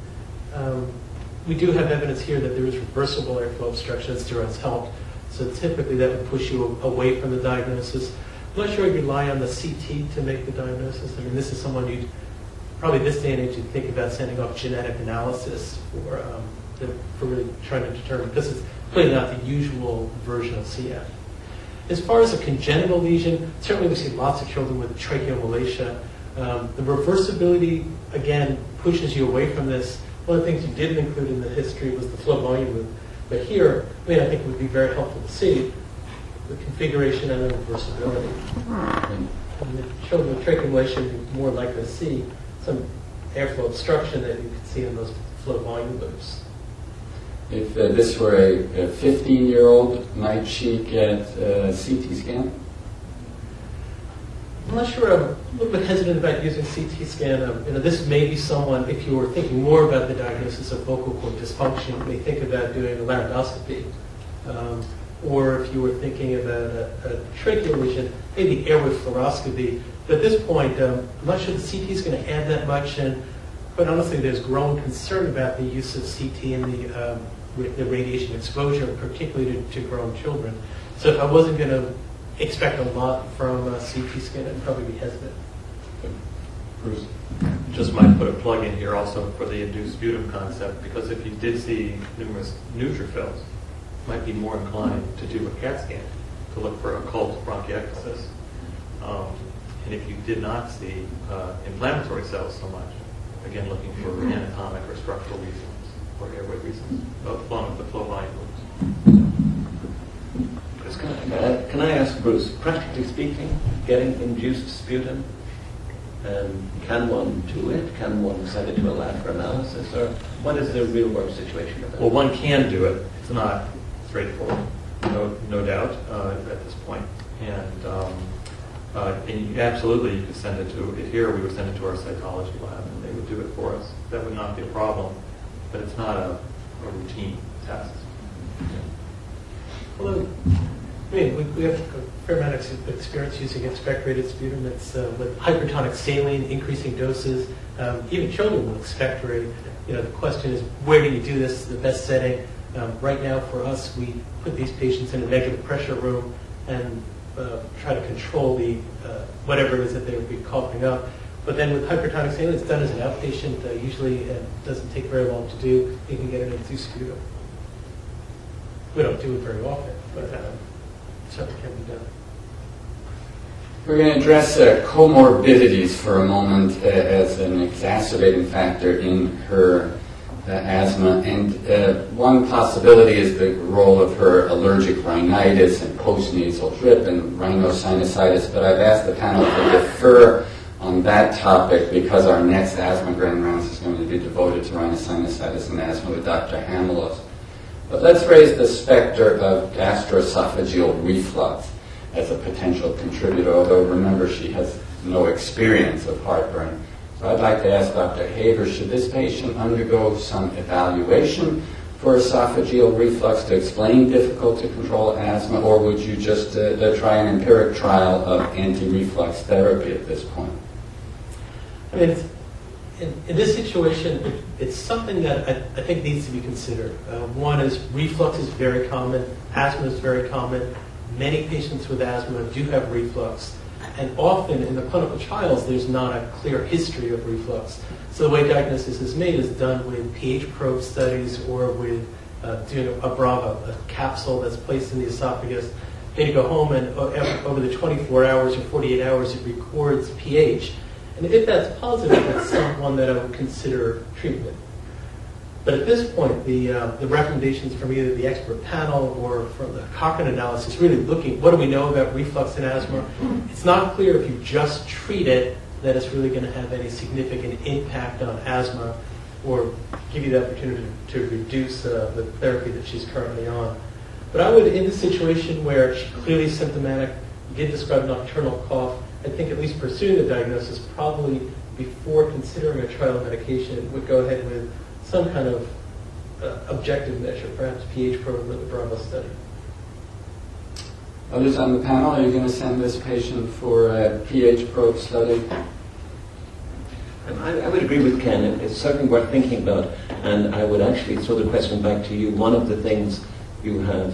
We do have evidence here that there is reversible airflow obstruction as steroids help. So typically that would push you away from the diagnosis. I'm not sure I'd rely on the CT to make the diagnosis. I mean, this is someone you'd, probably this day and age, you'd think about sending off genetic analysis for really trying to determine, because it's clearly not the usual version of CF. As far as a congenital lesion, certainly we see lots of children with tracheomalacia. The reversibility, again, pushes you away from this. One of the things you didn't include in the history was the flow volume loop. But here, I mean, I think it would be very helpful to see the configuration and the reversibility. And the children with tracheomalacia, you're more likely to see some airflow obstruction that you could see in those flow volume loops. If this were a 15-year-old, might she get a CT scan? I'm not sure. I'm a little bit hesitant about using CT scan. This may be someone, if you were thinking more about the diagnosis of vocal cord dysfunction, you may think about doing a laryngoscopy. Or if you were thinking about a tracheal lesion, maybe airway fluoroscopy. But at this point, I'm not sure the CT is going to add that much. And quite honestly, there's growing concern about the use of CT in the radiation exposure, particularly to grown children. So if I wasn't going to expect a lot from a CT scan, I'd probably be hesitant. Bruce? Just might put a plug in here also for the induced sputum concept, because if you did see numerous neutrophils, you might be more inclined to do a CAT scan to look for occult bronchiectasis. And if you did not see inflammatory cells so much, again looking for anatomic or structural reasons or airway reasons, along with the flow volume loops. Can I ask Bruce, practically speaking, getting induced sputum, can one do it? Can one send it to a lab for analysis? Or what is the real world situation of that? Well, one can do it. It's not straightforward, no doubt, at this point. And absolutely, you could send it to, here we would send it to our cytology lab, and they would do it for us. That would not be a problem, but it's not a routine test. Although, I mean, we have a fair amount of experience using expectorated sputum. It's with hypertonic saline, increasing doses. Even children will expectorate. The question is, where do you do this? The best setting. Right now, for us, we put these patients in a negative pressure room and try to control the whatever it is that they would be coughing up. But then with hypertonic saline, it's done as an outpatient. Usually it doesn't take very long to do. You can get it into sputum. We don't do it very often, but it certainly can be done. We're going to address comorbidities for a moment as an exacerbating factor in her asthma. And one possibility is the role of her allergic rhinitis and postnasal drip and rhinosinusitis. But I've asked the panel to defer on that topic because our next asthma grand rounds is going to be devoted to rhinosinusitis and asthma with Dr. Hamilos. But let's raise the specter of gastroesophageal reflux as a potential contributor, although remember she has no experience of heartburn. So I'd like to ask Dr. Haber, should this patient undergo some evaluation for esophageal reflux to explain difficult to control asthma, or would you just try an empiric trial of anti-reflux therapy at this point? I mean, in this situation, it's something that I think needs to be considered. One is reflux is very common, asthma is very common. Many patients with asthma do have reflux, and often in the clinical trials, there's not a clear history of reflux. So the way diagnosis is made is done with pH probe studies or with doing a Brava, a capsule that's placed in the esophagus. They go home and over the 24 hours or 48 hours, it records pH. And if that's positive, it's someone that I would consider treatment. But at this point, the recommendations from either the expert panel or from the Cochrane analysis really looking, what do we know about reflux and asthma? It's not clear if you just treat it that it's really going to have any significant impact on asthma or give you the opportunity to reduce the therapy that she's currently on. But I would, in this situation where she's clearly symptomatic, did describe nocturnal cough, I think at least pursuing the diagnosis probably before considering a trial medication would go ahead with some kind of objective measure, perhaps pH probe or the Brava study. Others on the panel, are you going to send this patient for a pH probe study? I would agree with Ken. It's certainly worth thinking about. And I would actually throw the question back to you. One of the things you have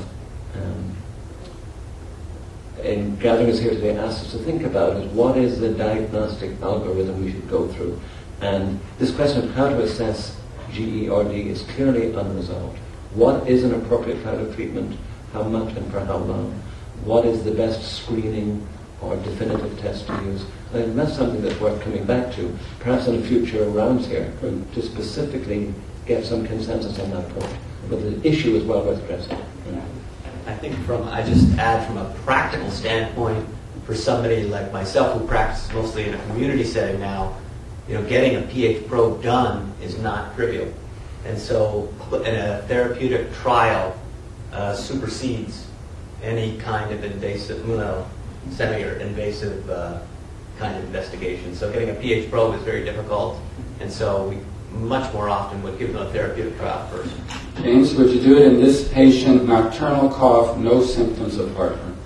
in gathering us here today asked us to think about is what is the diagnostic algorithm we should go through. And this question of how to assess GERD is clearly unresolved. What is an appropriate kind of treatment? How much and for how long? What is the best screening or definitive test to use? I think that's something that's worth coming back to, perhaps in future rounds here, to specifically get some consensus on that point. But the issue is well worth addressing. I think I just add from a practical standpoint, for somebody like myself who practices mostly in a community setting now, getting a pH probe done is not trivial. And so in a therapeutic trial supersedes any kind of invasive, semi-invasive kind of investigation. So getting a pH probe is very difficult, and so we much more often would give them a therapeutic trial first. James, would you do it in this patient, nocturnal cough, no symptoms of heartburn?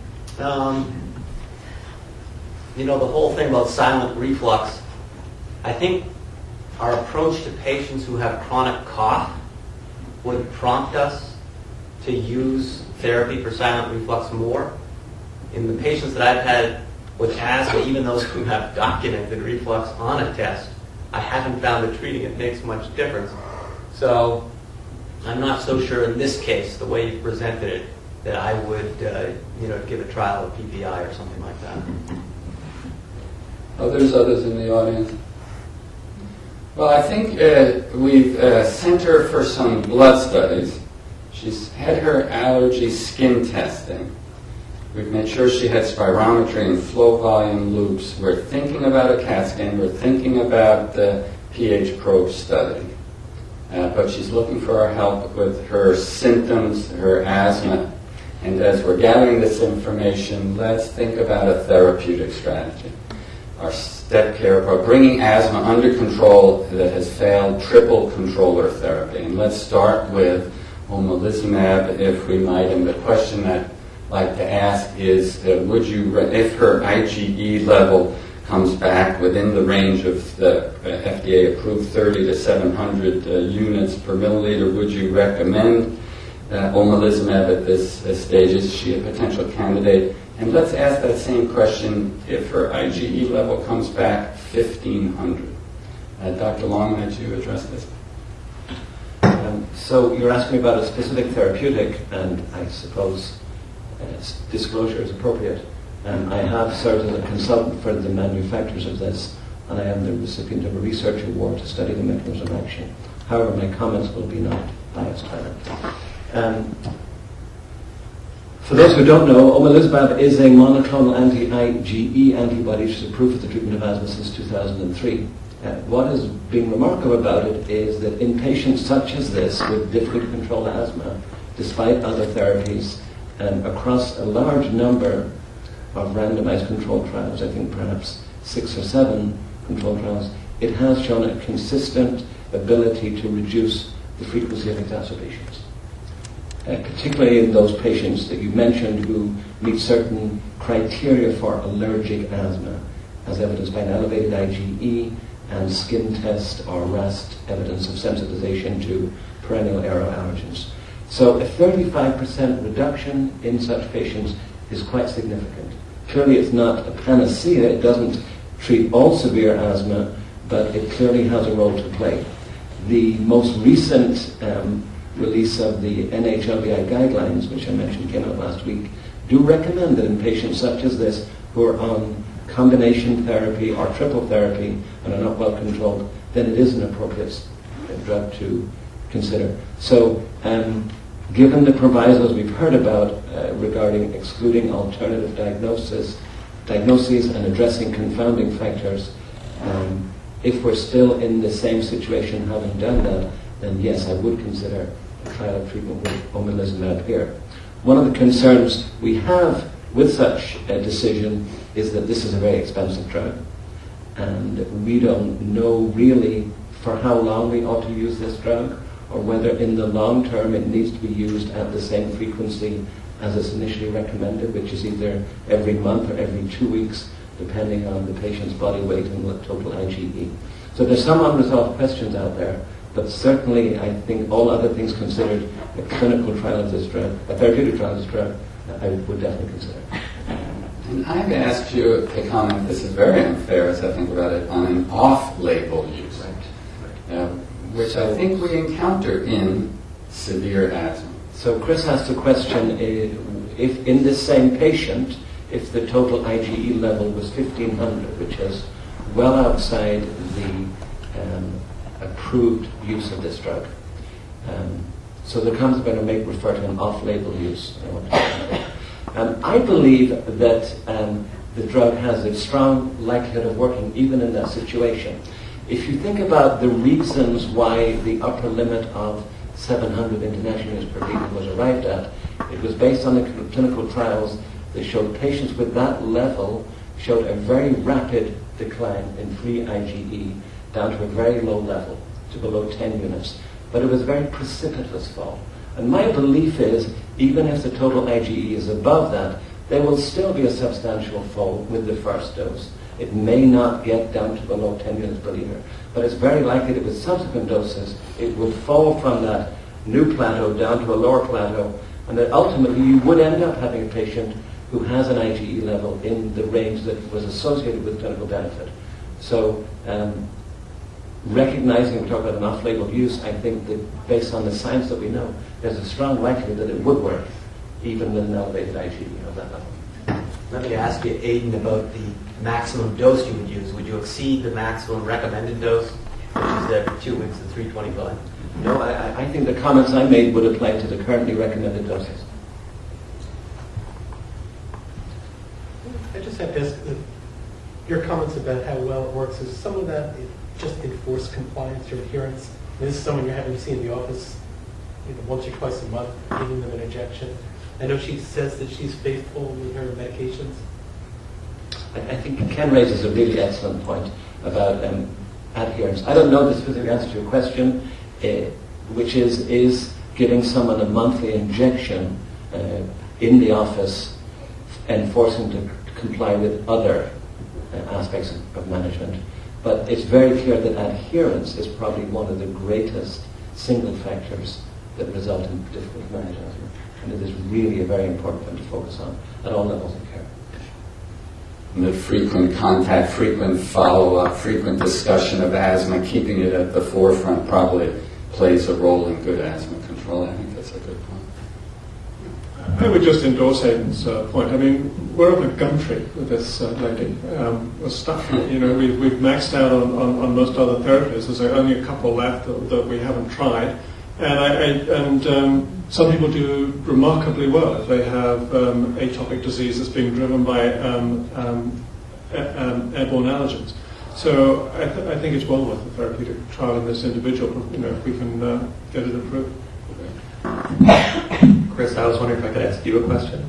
The whole thing about silent reflux, I think our approach to patients who have chronic cough would prompt us to use therapy for silent reflux more. In the patients that I've had with asthma, even those who have documented reflux on a test, I haven't found that treating it makes much difference. So I'm not so sure in this case, the way you presented it, that I would give a trial of PPI or something like that. Others in the audience? Well, I think we've sent her for some blood studies. She's had her allergy skin testing. We've made sure she had spirometry and flow volume loops. We're thinking about a CAT scan. We're thinking about the pH probe study. But she's looking for our help with her symptoms, her asthma. And as we're gathering this information, let's think about a therapeutic strategy. Our step care approach, bringing asthma under control that has failed triple controller therapy. And let's start with omalizumab, if we might. And the question I'd like to ask is, would you, if her IgE level comes back within the range of the FDA-approved 30 to 700 units per milliliter, would you recommend omalizumab at this stage? Is she a potential candidate And let's ask that same question if her IgE level comes back 1,500. Dr. Long, would you address this? So you're asking about a specific therapeutic, and I suppose disclosure is appropriate. I have served as a consultant for the manufacturers of this, and I am the recipient of a research award to study the mechanism of action. However, my comments will be not biased by them. For those who don't know, omalizumab is a monoclonal anti-IgE antibody which is approved for the treatment of asthma since 2003. What has been remarkable about it is that in patients such as this with difficult to control asthma, despite other therapies, across a large number of randomized controlled trials, I think perhaps 6 or 7 controlled trials, it has shown a consistent ability to reduce the frequency of exacerbations. Particularly in those patients that you mentioned who meet certain criteria for allergic asthma, as evidenced by an elevated IgE and skin test or RAST evidence of sensitization to perennial aero allergens. So a 35% reduction in such patients is quite significant. Clearly it's not a panacea, it doesn't treat all severe asthma, but it clearly has a role to play. The most recent release of the NHLBI guidelines, which I mentioned came out last week, do recommend that in patients such as this who are on combination therapy or triple therapy and are not well controlled, then it is an appropriate drug to consider. So given the provisos we've heard about regarding excluding alternative diagnoses and addressing confounding factors, if we're still in the same situation having done that, then yes, I would consider a trial of treatment with omalizumab here. One of the concerns we have with such a decision is that this is a very expensive drug, and we don't know really for how long we ought to use this drug, or whether in the long term it needs to be used at the same frequency as is initially recommended, which is either every month or every 2 weeks, depending on the patient's body weight and total IgE. So there's some unresolved questions out there, but certainly I think all other things considered, a clinical trial of this drug, a therapeutic trial of this drug, I would definitely consider. And I've asked you to comment, this is very unfair as I think about it, on an off-label use, which I think we encounter in severe asthma. So Chris asked a question, if in this same patient, if the total IgE level was 1,500, which is well outside the approved use of this drug. So the comments I'm going to make refer to an off-label use. I believe that the drug has a strong likelihood of working even in that situation. If you think about the reasons why the upper limit of 700 international units per liter was arrived at, it was based on the clinical trials that showed patients with that level showed a very rapid decline in free IgE down to a very low level, to below 10 units. But it was a very precipitous fall. And my belief is, even if the total IgE is above that, there will still be a substantial fall with the first dose. It may not get down to below 10 units per liter, but it's very likely that with subsequent doses, it will fall from that new plateau down to a lower plateau, and that ultimately you would end up having a patient who has an IgE level in the range that was associated with clinical benefit. So recognizing we talk about an off-label use, I think that based on the science that we know, there's a strong likelihood that it would work, even with an elevated IgE of that level. Let me ask you, Aidan, about the maximum dose you would use. Would you exceed the maximum recommended dose, which is every 2 weeks at 325? No, I think the comments I made would apply to the currently recommended doses. I just have to ask, your comments about how well it works, is some of that just enforced compliance or adherence? This is someone you're having to see in the office once or twice a month, giving them an injection. I know she says that she's faithful with her medications. I think Ken raises a really excellent point about adherence. I don't know the specific answer to your question, which is giving someone a monthly injection in the office and forcing them to comply with other aspects of management. But it's very clear that adherence is probably one of the greatest single factors that result in difficult to manage asthma. And it is really a very important thing to focus on at all levels of care. And the frequent contact, frequent follow-up, frequent discussion of asthma, keeping it at the forefront probably plays a role in good asthma control. I think that's a good point. I would just endorse Aidan's point. I mean, we're up a Gumtree with this lady. We're stuck. We've maxed out on most other therapies. There's only a couple left that we haven't tried. And some people do remarkably well if they have atopic disease that's being driven by airborne allergens. So I think it's well worth a therapeutic trial in this individual, if we can get it approved. Chris, I was wondering if I could ask you a question.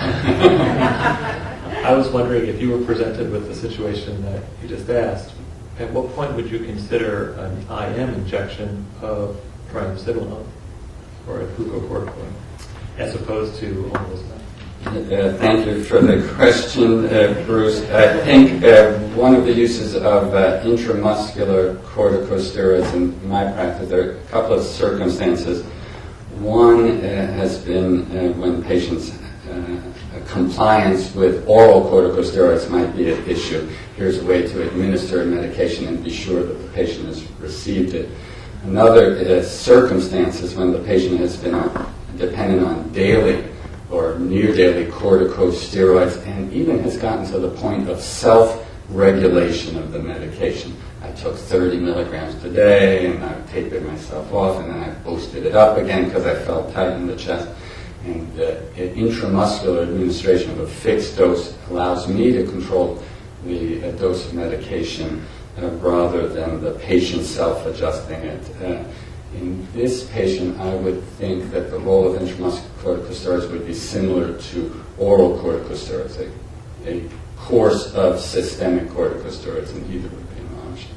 I was wondering if you were presented with the situation that you just asked, at what point would you consider an IM injection of triamcinolone or a glucocorticoid as opposed to omalizumab? Thank you for the question, Bruce. I think one of the uses of intramuscular corticosteroids in my practice, there are a couple of circumstances. One has been when patients' compliance with oral corticosteroids might be an issue. Here's a way to administer medication and be sure that the patient has received it. Another circumstance is when the patient has been dependent on daily or near daily corticosteroids and even has gotten to the point of self-regulation of the medication. I took 30 milligrams per day and I tapered myself off and then I boosted it up again because I felt tight in the chest. And intramuscular administration of a fixed dose allows me to control the dose of medication rather than the patient self-adjusting it. In this patient, I would think that the role of intramuscular corticosteroids would be similar to oral corticosteroids, a course of systemic corticosteroids, and either would be an option.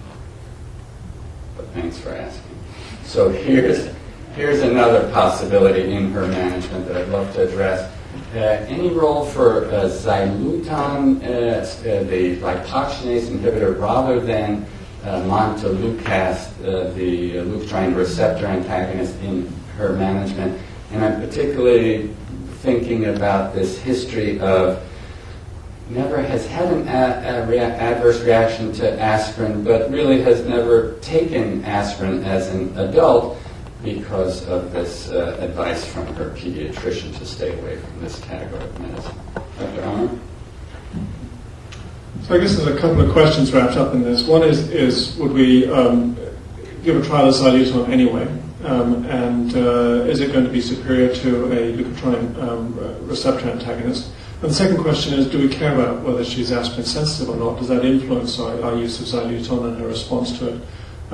But thanks for asking. So here's another possibility in her management that I'd love to address. Any role for Xyluton, the lipoxygenase inhibitor, rather than Montelukast, the leukotriene receptor antagonist, in her management? And I'm particularly thinking about this history of never has had an adverse reaction to aspirin, but really has never taken aspirin as an adult because of this advice from her pediatrician to stay away from this category of medicine. Dr. Armour? So I guess there's a couple of questions wrapped up in this. One is would we give a trial of Xyluton anyway? And is it going to be superior to a leukotriene receptor antagonist? And the second question is, do we care about whether she's aspirin sensitive or not? Does that influence our use of Xyluton and her response to it?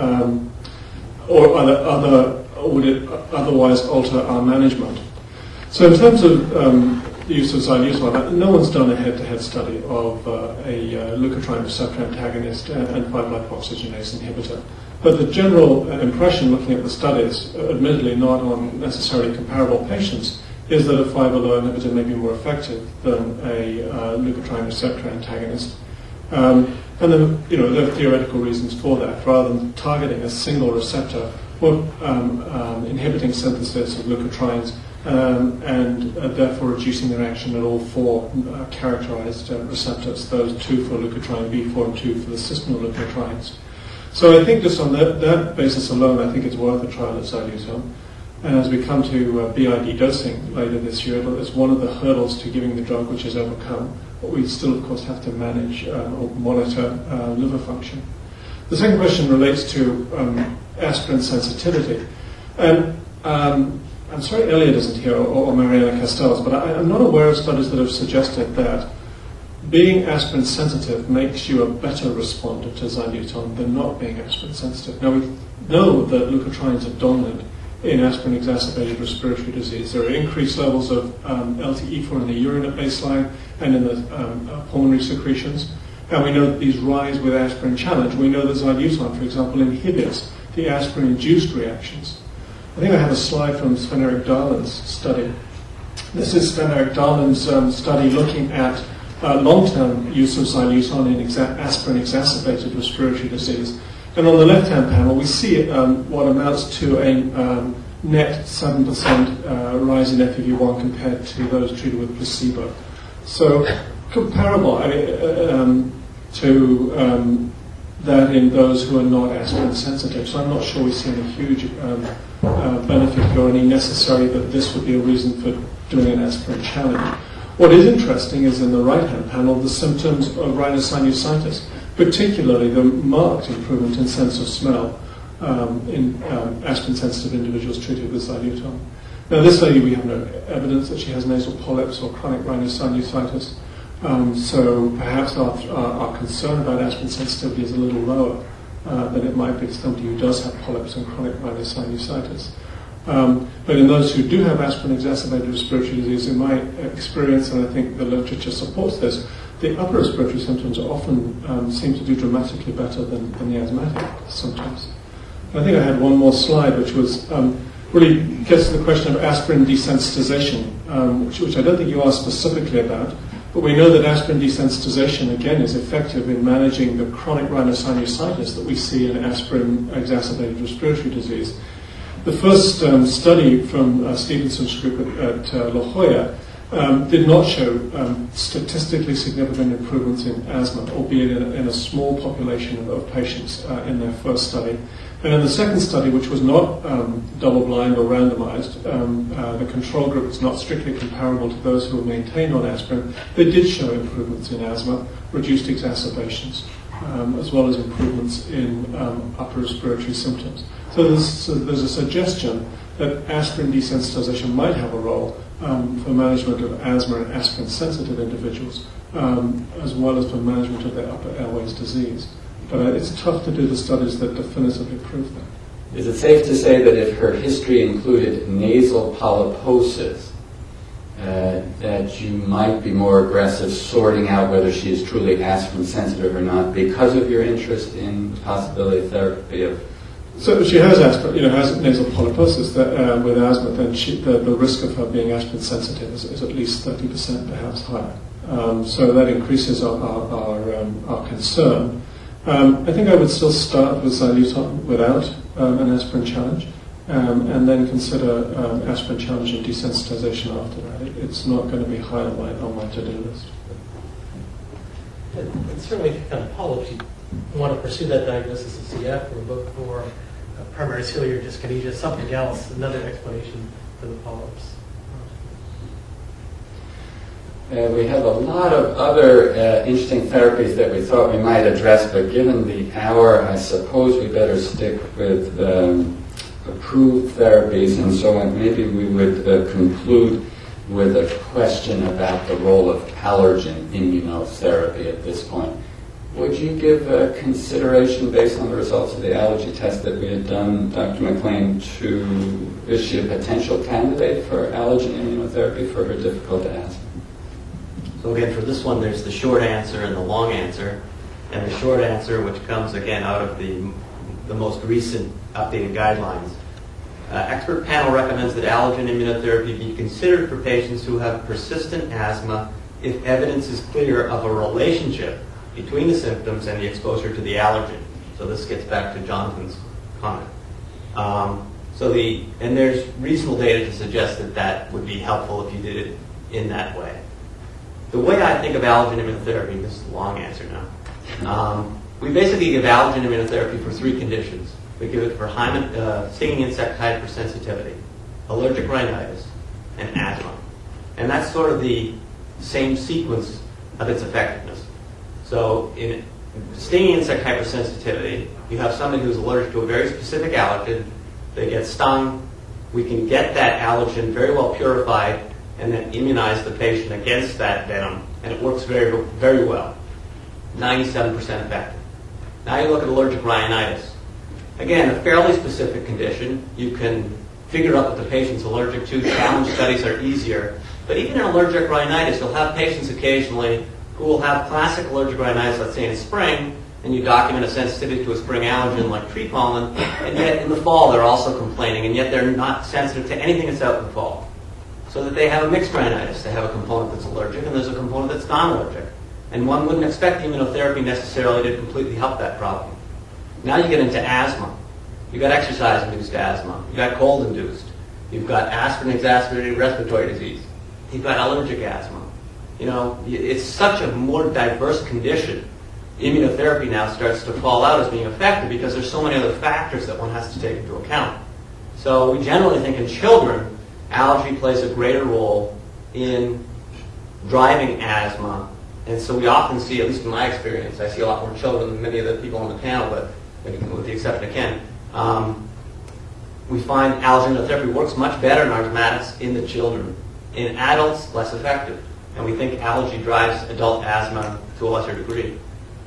Or would it otherwise alter our management? So in terms of the use of Xyluton, no one's done a head-to-head study of a leukotriene receptor antagonist and 5-lipoxygenase inhibitor. But the general impression looking at the studies, admittedly not on necessarily comparable patients, is that a 5-LO inhibitor may be more effective than a leukotriene receptor antagonist. And then, there are theoretical reasons for that. Rather than targeting a single receptor, or inhibiting synthesis of leukotrienes and therefore reducing their action at all four characterized receptors, those 2 for leukotriene B4 and 2 for the cisplatin leukotrienes. So I think just on that basis alone, I think it's worth a trial of Xyluton. And as we come to BID dosing later this year, it's one of the hurdles to giving the drug which is overcome. But we still, of course, have to manage or monitor liver function. The second question relates to aspirin sensitivity. And I'm sorry Elliot isn't here, or Mariana Castells, but I'm not aware of studies that have suggested that being aspirin sensitive makes you a better responder to Xyluton than not being aspirin sensitive. Now, we know that leukotrienes are dominant in aspirin-exacerbated respiratory disease. There are increased levels of LTE4 in the urine at baseline and in the pulmonary secretions. And we know that these rise with aspirin challenge. We know that Xyluton, for example, inhibits the aspirin-induced reactions. I think I have a slide from Sven-Erik Dahlen's study. This is Sven-Erik Dahlen's study looking at long-term use of Xyluton in aspirin-exacerbated respiratory disease. And on the left-hand panel, we see what amounts to a net 7% rise in FEV1 compared to those treated with placebo. So comparable to that in those who are not aspirin sensitive. So I'm not sure we see any huge benefit or any necessary that this would be a reason for doing an aspirin challenge. What is interesting is in the right-hand panel the symptoms of rhinosinusitis, particularly the marked improvement in sense of smell in aspirin-sensitive individuals treated with xylitol. Now, this lady, we have no evidence that she has nasal polyps or chronic rhinosinusitis, so perhaps our concern about aspirin sensitivity is a little lower than it might be to somebody who does have polyps and chronic rhinosinusitis. But in those who do have aspirin-exacerbated respiratory disease, in my experience, and I think the literature supports this, the upper respiratory symptoms often seem to do dramatically better than the asthmatic symptoms. And I think I had one more slide, which was really gets to the question of aspirin desensitization, which I don't think you asked specifically about. But we know that aspirin desensitization, again, is effective in managing the chronic rhinosinusitis that we see in aspirin-exacerbated respiratory disease. The first study from Stevenson's group at La Jolla did not show statistically significant improvements in asthma, albeit in a small population of patients in their first study. And in the second study, which was not double-blind or randomized, the control group was not strictly comparable to those who were maintained on aspirin, they did show improvements in asthma, reduced exacerbations, as well as improvements in upper respiratory symptoms. So there's a suggestion that aspirin desensitization might have a role for management of asthma in aspirin-sensitive individuals, as well as for management of their upper airways disease. But it's tough to do the studies that definitively prove that. Is it safe to say that if her history included nasal polyposis, that you might be more aggressive sorting out whether she is truly aspirin sensitive or not because of your interest in the possibility of therapy of? So if she has has nasal polyposis with asthma, then the risk of her being aspirin sensitive is at least 30%, perhaps higher. So that increases our concern. I think I would still start with xylitol without an aspirin challenge, and then consider aspirin challenge and desensitization after that. It's not going to be high on my to-do list. And certainly, if you found polyps, you want to pursue that diagnosis of CF or look for primary ciliary dyskinesia, something else, another explanation for the polyps. We have a lot of other interesting therapies that we thought we might address, but given the hour, I suppose we better stick with approved therapies, and so maybe we would conclude with a question about the role of allergen immunotherapy at this point. Would you give consideration, based on the results of the allergy test that we had done, Dr. McLean, is she a potential candidate for allergen immunotherapy for her difficult asthma? So again, for this one, there's the short answer and the long answer. And the short answer, which comes again out of the most recent updated guidelines. Expert panel recommends that allergen immunotherapy be considered for patients who have persistent asthma if evidence is clear of a relationship between the symptoms and the exposure to the allergen. So this gets back to Jonathan's comment. And there's reasonable data to suggest that would be helpful if you did it in that way. The way I think of allergen immunotherapy, this is the long answer now, we basically give allergen immunotherapy for 3 conditions. We give it for stinging insect hypersensitivity, allergic rhinitis, and asthma. And that's sort of the same sequence of its effectiveness. So in stinging insect hypersensitivity, you have somebody who's allergic to a very specific allergen. They get stung. We can get that allergen very well purified and then immunize the patient against that venom, and it works very, very well. 97% effective. Now you look at allergic rhinitis. Again, a fairly specific condition. You can figure out what the patient's allergic to. Challenge studies are easier. But even in allergic rhinitis, you'll have patients occasionally who will have classic allergic rhinitis, let's say in spring, and you document a sensitivity to a spring allergen like tree pollen, and yet in the fall they're also complaining, and yet they're not sensitive to anything that's out in the fall. So that they have a mixed rhinitis. They have a component that's allergic, and there's a component that's non-allergic. And one wouldn't expect immunotherapy necessarily to completely help that problem. Now you get into asthma. You've got exercise-induced asthma. You've got cold-induced. You've got aspirin-exacerbated respiratory disease. You've got allergic asthma. You know, it's such a more diverse condition. Immunotherapy now starts to fall out as being effective because there's so many other factors that one has to take into account. So we generally think in children, allergy plays a greater role in driving asthma. And so we often see, at least in my experience, I see a lot more children than many of the people on the panel, but with the exception of Ken, we find allergen immunotherapy works much better in asthmatics in the children. In adults, less effective. And we think allergy drives adult asthma to a lesser degree.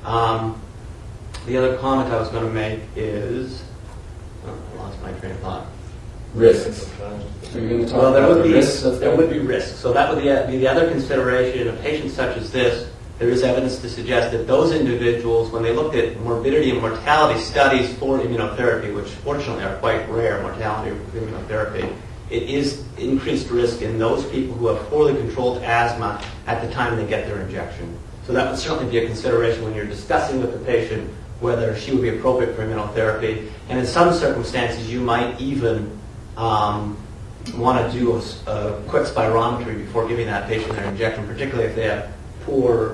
The other comment I was going to make is, I lost my train of thought. Risks. Are you going to talk Well, about the risks? there would be risks. So that would be the other consideration. In a patient such as this, there is evidence to suggest that those individuals, when they looked at morbidity and mortality studies for immunotherapy, which fortunately are quite rare, mortality with immunotherapy, it is increased risk in those people who have poorly controlled asthma at the time they get their injection. So that would certainly be a consideration when you're discussing with the patient whether she would be appropriate for immunotherapy. And in some circumstances, you might even want to do a quick spirometry before giving that patient their injection, particularly if they have poor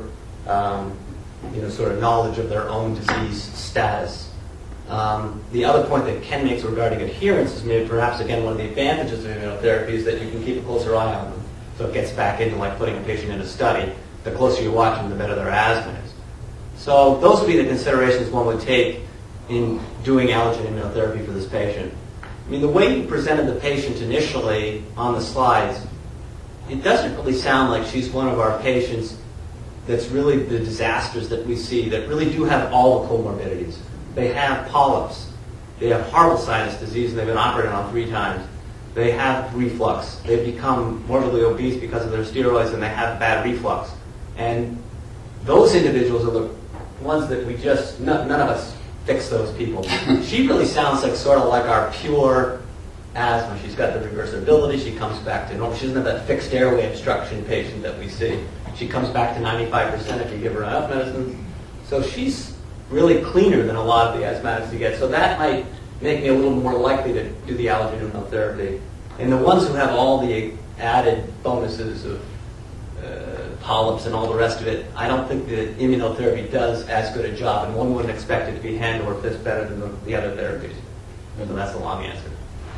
sort of knowledge of their own disease status. The other point that Ken makes regarding adherence is maybe perhaps, again, one of the advantages of immunotherapy is that you can keep a closer eye on them. So it gets back into like putting a patient in a study. The closer you watch them, the better their asthma is. So those would be the considerations one would take in doing allergen immunotherapy for this patient. I mean, the way you presented the patient initially on the slides, it doesn't really sound like she's one of our patients that's really the disasters that we see that really do have all the comorbidities. They have polyps. They have horrible sinus disease, and they've been operated on 3 times. They have reflux. They've become morbidly obese because of their steroids, and they have bad reflux. And those individuals are the ones that we just, none of us fix those people. She really sounds like sort of like our pure asthma. She's got the reversibility. She comes back to normal. She doesn't have that fixed airway obstruction patient that we see. She comes back to 95% if you give her enough medicines. So she's really cleaner than a lot of the asthmatics you get. So that might make me a little more likely to do the allergen immunotherapy. And the ones who have all the added bonuses of polyps and all the rest of it, I don't think that immunotherapy does as good a job, and one wouldn't expect it to be hand or fist better than the other therapies. So that's the long answer.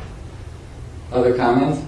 Other comments?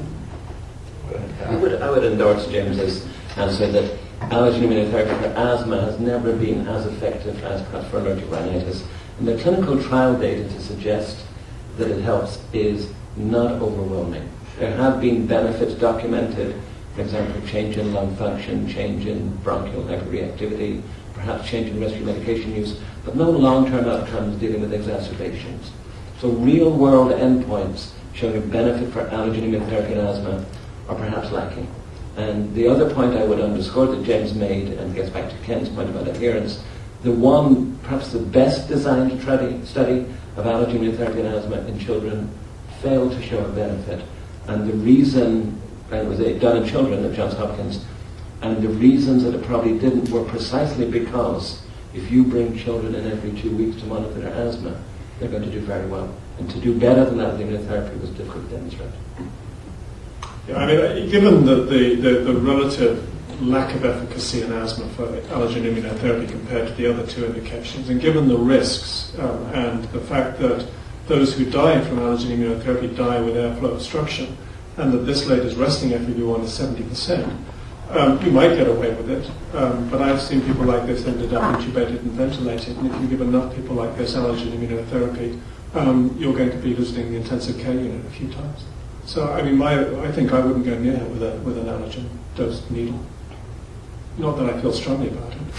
I would endorse James's answer that allergen immunotherapy for asthma has never been as effective as perhaps for allergic rhinitis. And the clinical trial data to suggest that it helps is not overwhelming. There have been benefits documented, for example, change in lung function, change in bronchial hyperreactivity, perhaps change in rescue medication use, but no long-term outcomes dealing with exacerbations. So real-world endpoints showing a benefit for allergen immunotherapy and asthma are perhaps lacking. And the other point I would underscore that James made, and gets back to Ken's point about adherence, the one, perhaps the best designed study of allergen immunotherapy and asthma in children failed to show a benefit. And the reason, and it was done in children at Johns Hopkins, and the reasons that it probably didn't were precisely because if you bring children in every 2 weeks to monitor their asthma, they're going to do very well. And to do better than that, the immunotherapy was difficult to demonstrate. Yeah, I mean, given the relative lack of efficacy in asthma for allergen immunotherapy compared to the other 2 indications, and given the risks and the fact that those who die from allergen immunotherapy die with airflow obstruction, and that this lady's resting FEV1 is 70%, you might get away with it. But I've seen people like this ended up intubated and ventilated, and if you give enough people like this allergen immunotherapy, you're going to be visiting the intensive care unit a few times. So, I mean, I think I wouldn't go near her with an allergen dosed needle. Not that I feel strongly about it.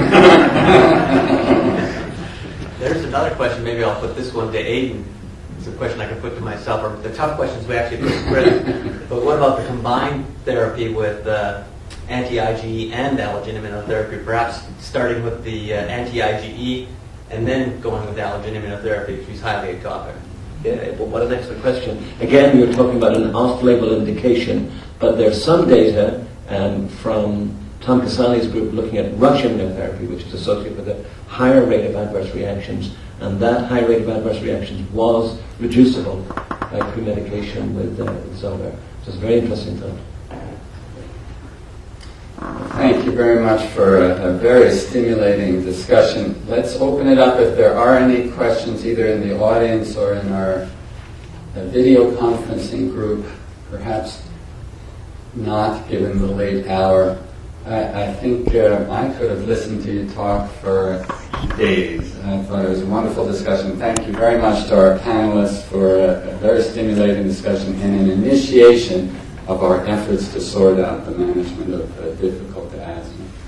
There's another question. Maybe I'll put this one to Aidan. It's a question I can put to myself. Or the tough questions we actually put to Chris. But what about the combined therapy with anti-IgE and allergen immunotherapy? Perhaps starting with the anti-IgE and then going with allergen immunotherapy, which is highly atopic. Yeah, well, what an excellent question. Again, you're talking about an off-label indication, but there's some data from Tom Casale's group looking at rush immunotherapy, which is associated with a higher rate of adverse reactions, and that high rate of adverse reactions was reducible pre-medication with Xolair. So it's very interesting thought. Thank you very much for a very stimulating discussion. Let's open it up if there are any questions, either in the audience or in our video conferencing group. Perhaps not, given the late hour. I think I could have listened to you talk for days. I thought it was a wonderful discussion. Thank you very much to our panelists for a very stimulating discussion and an initiation of our efforts to sort out the management of difficult asthma.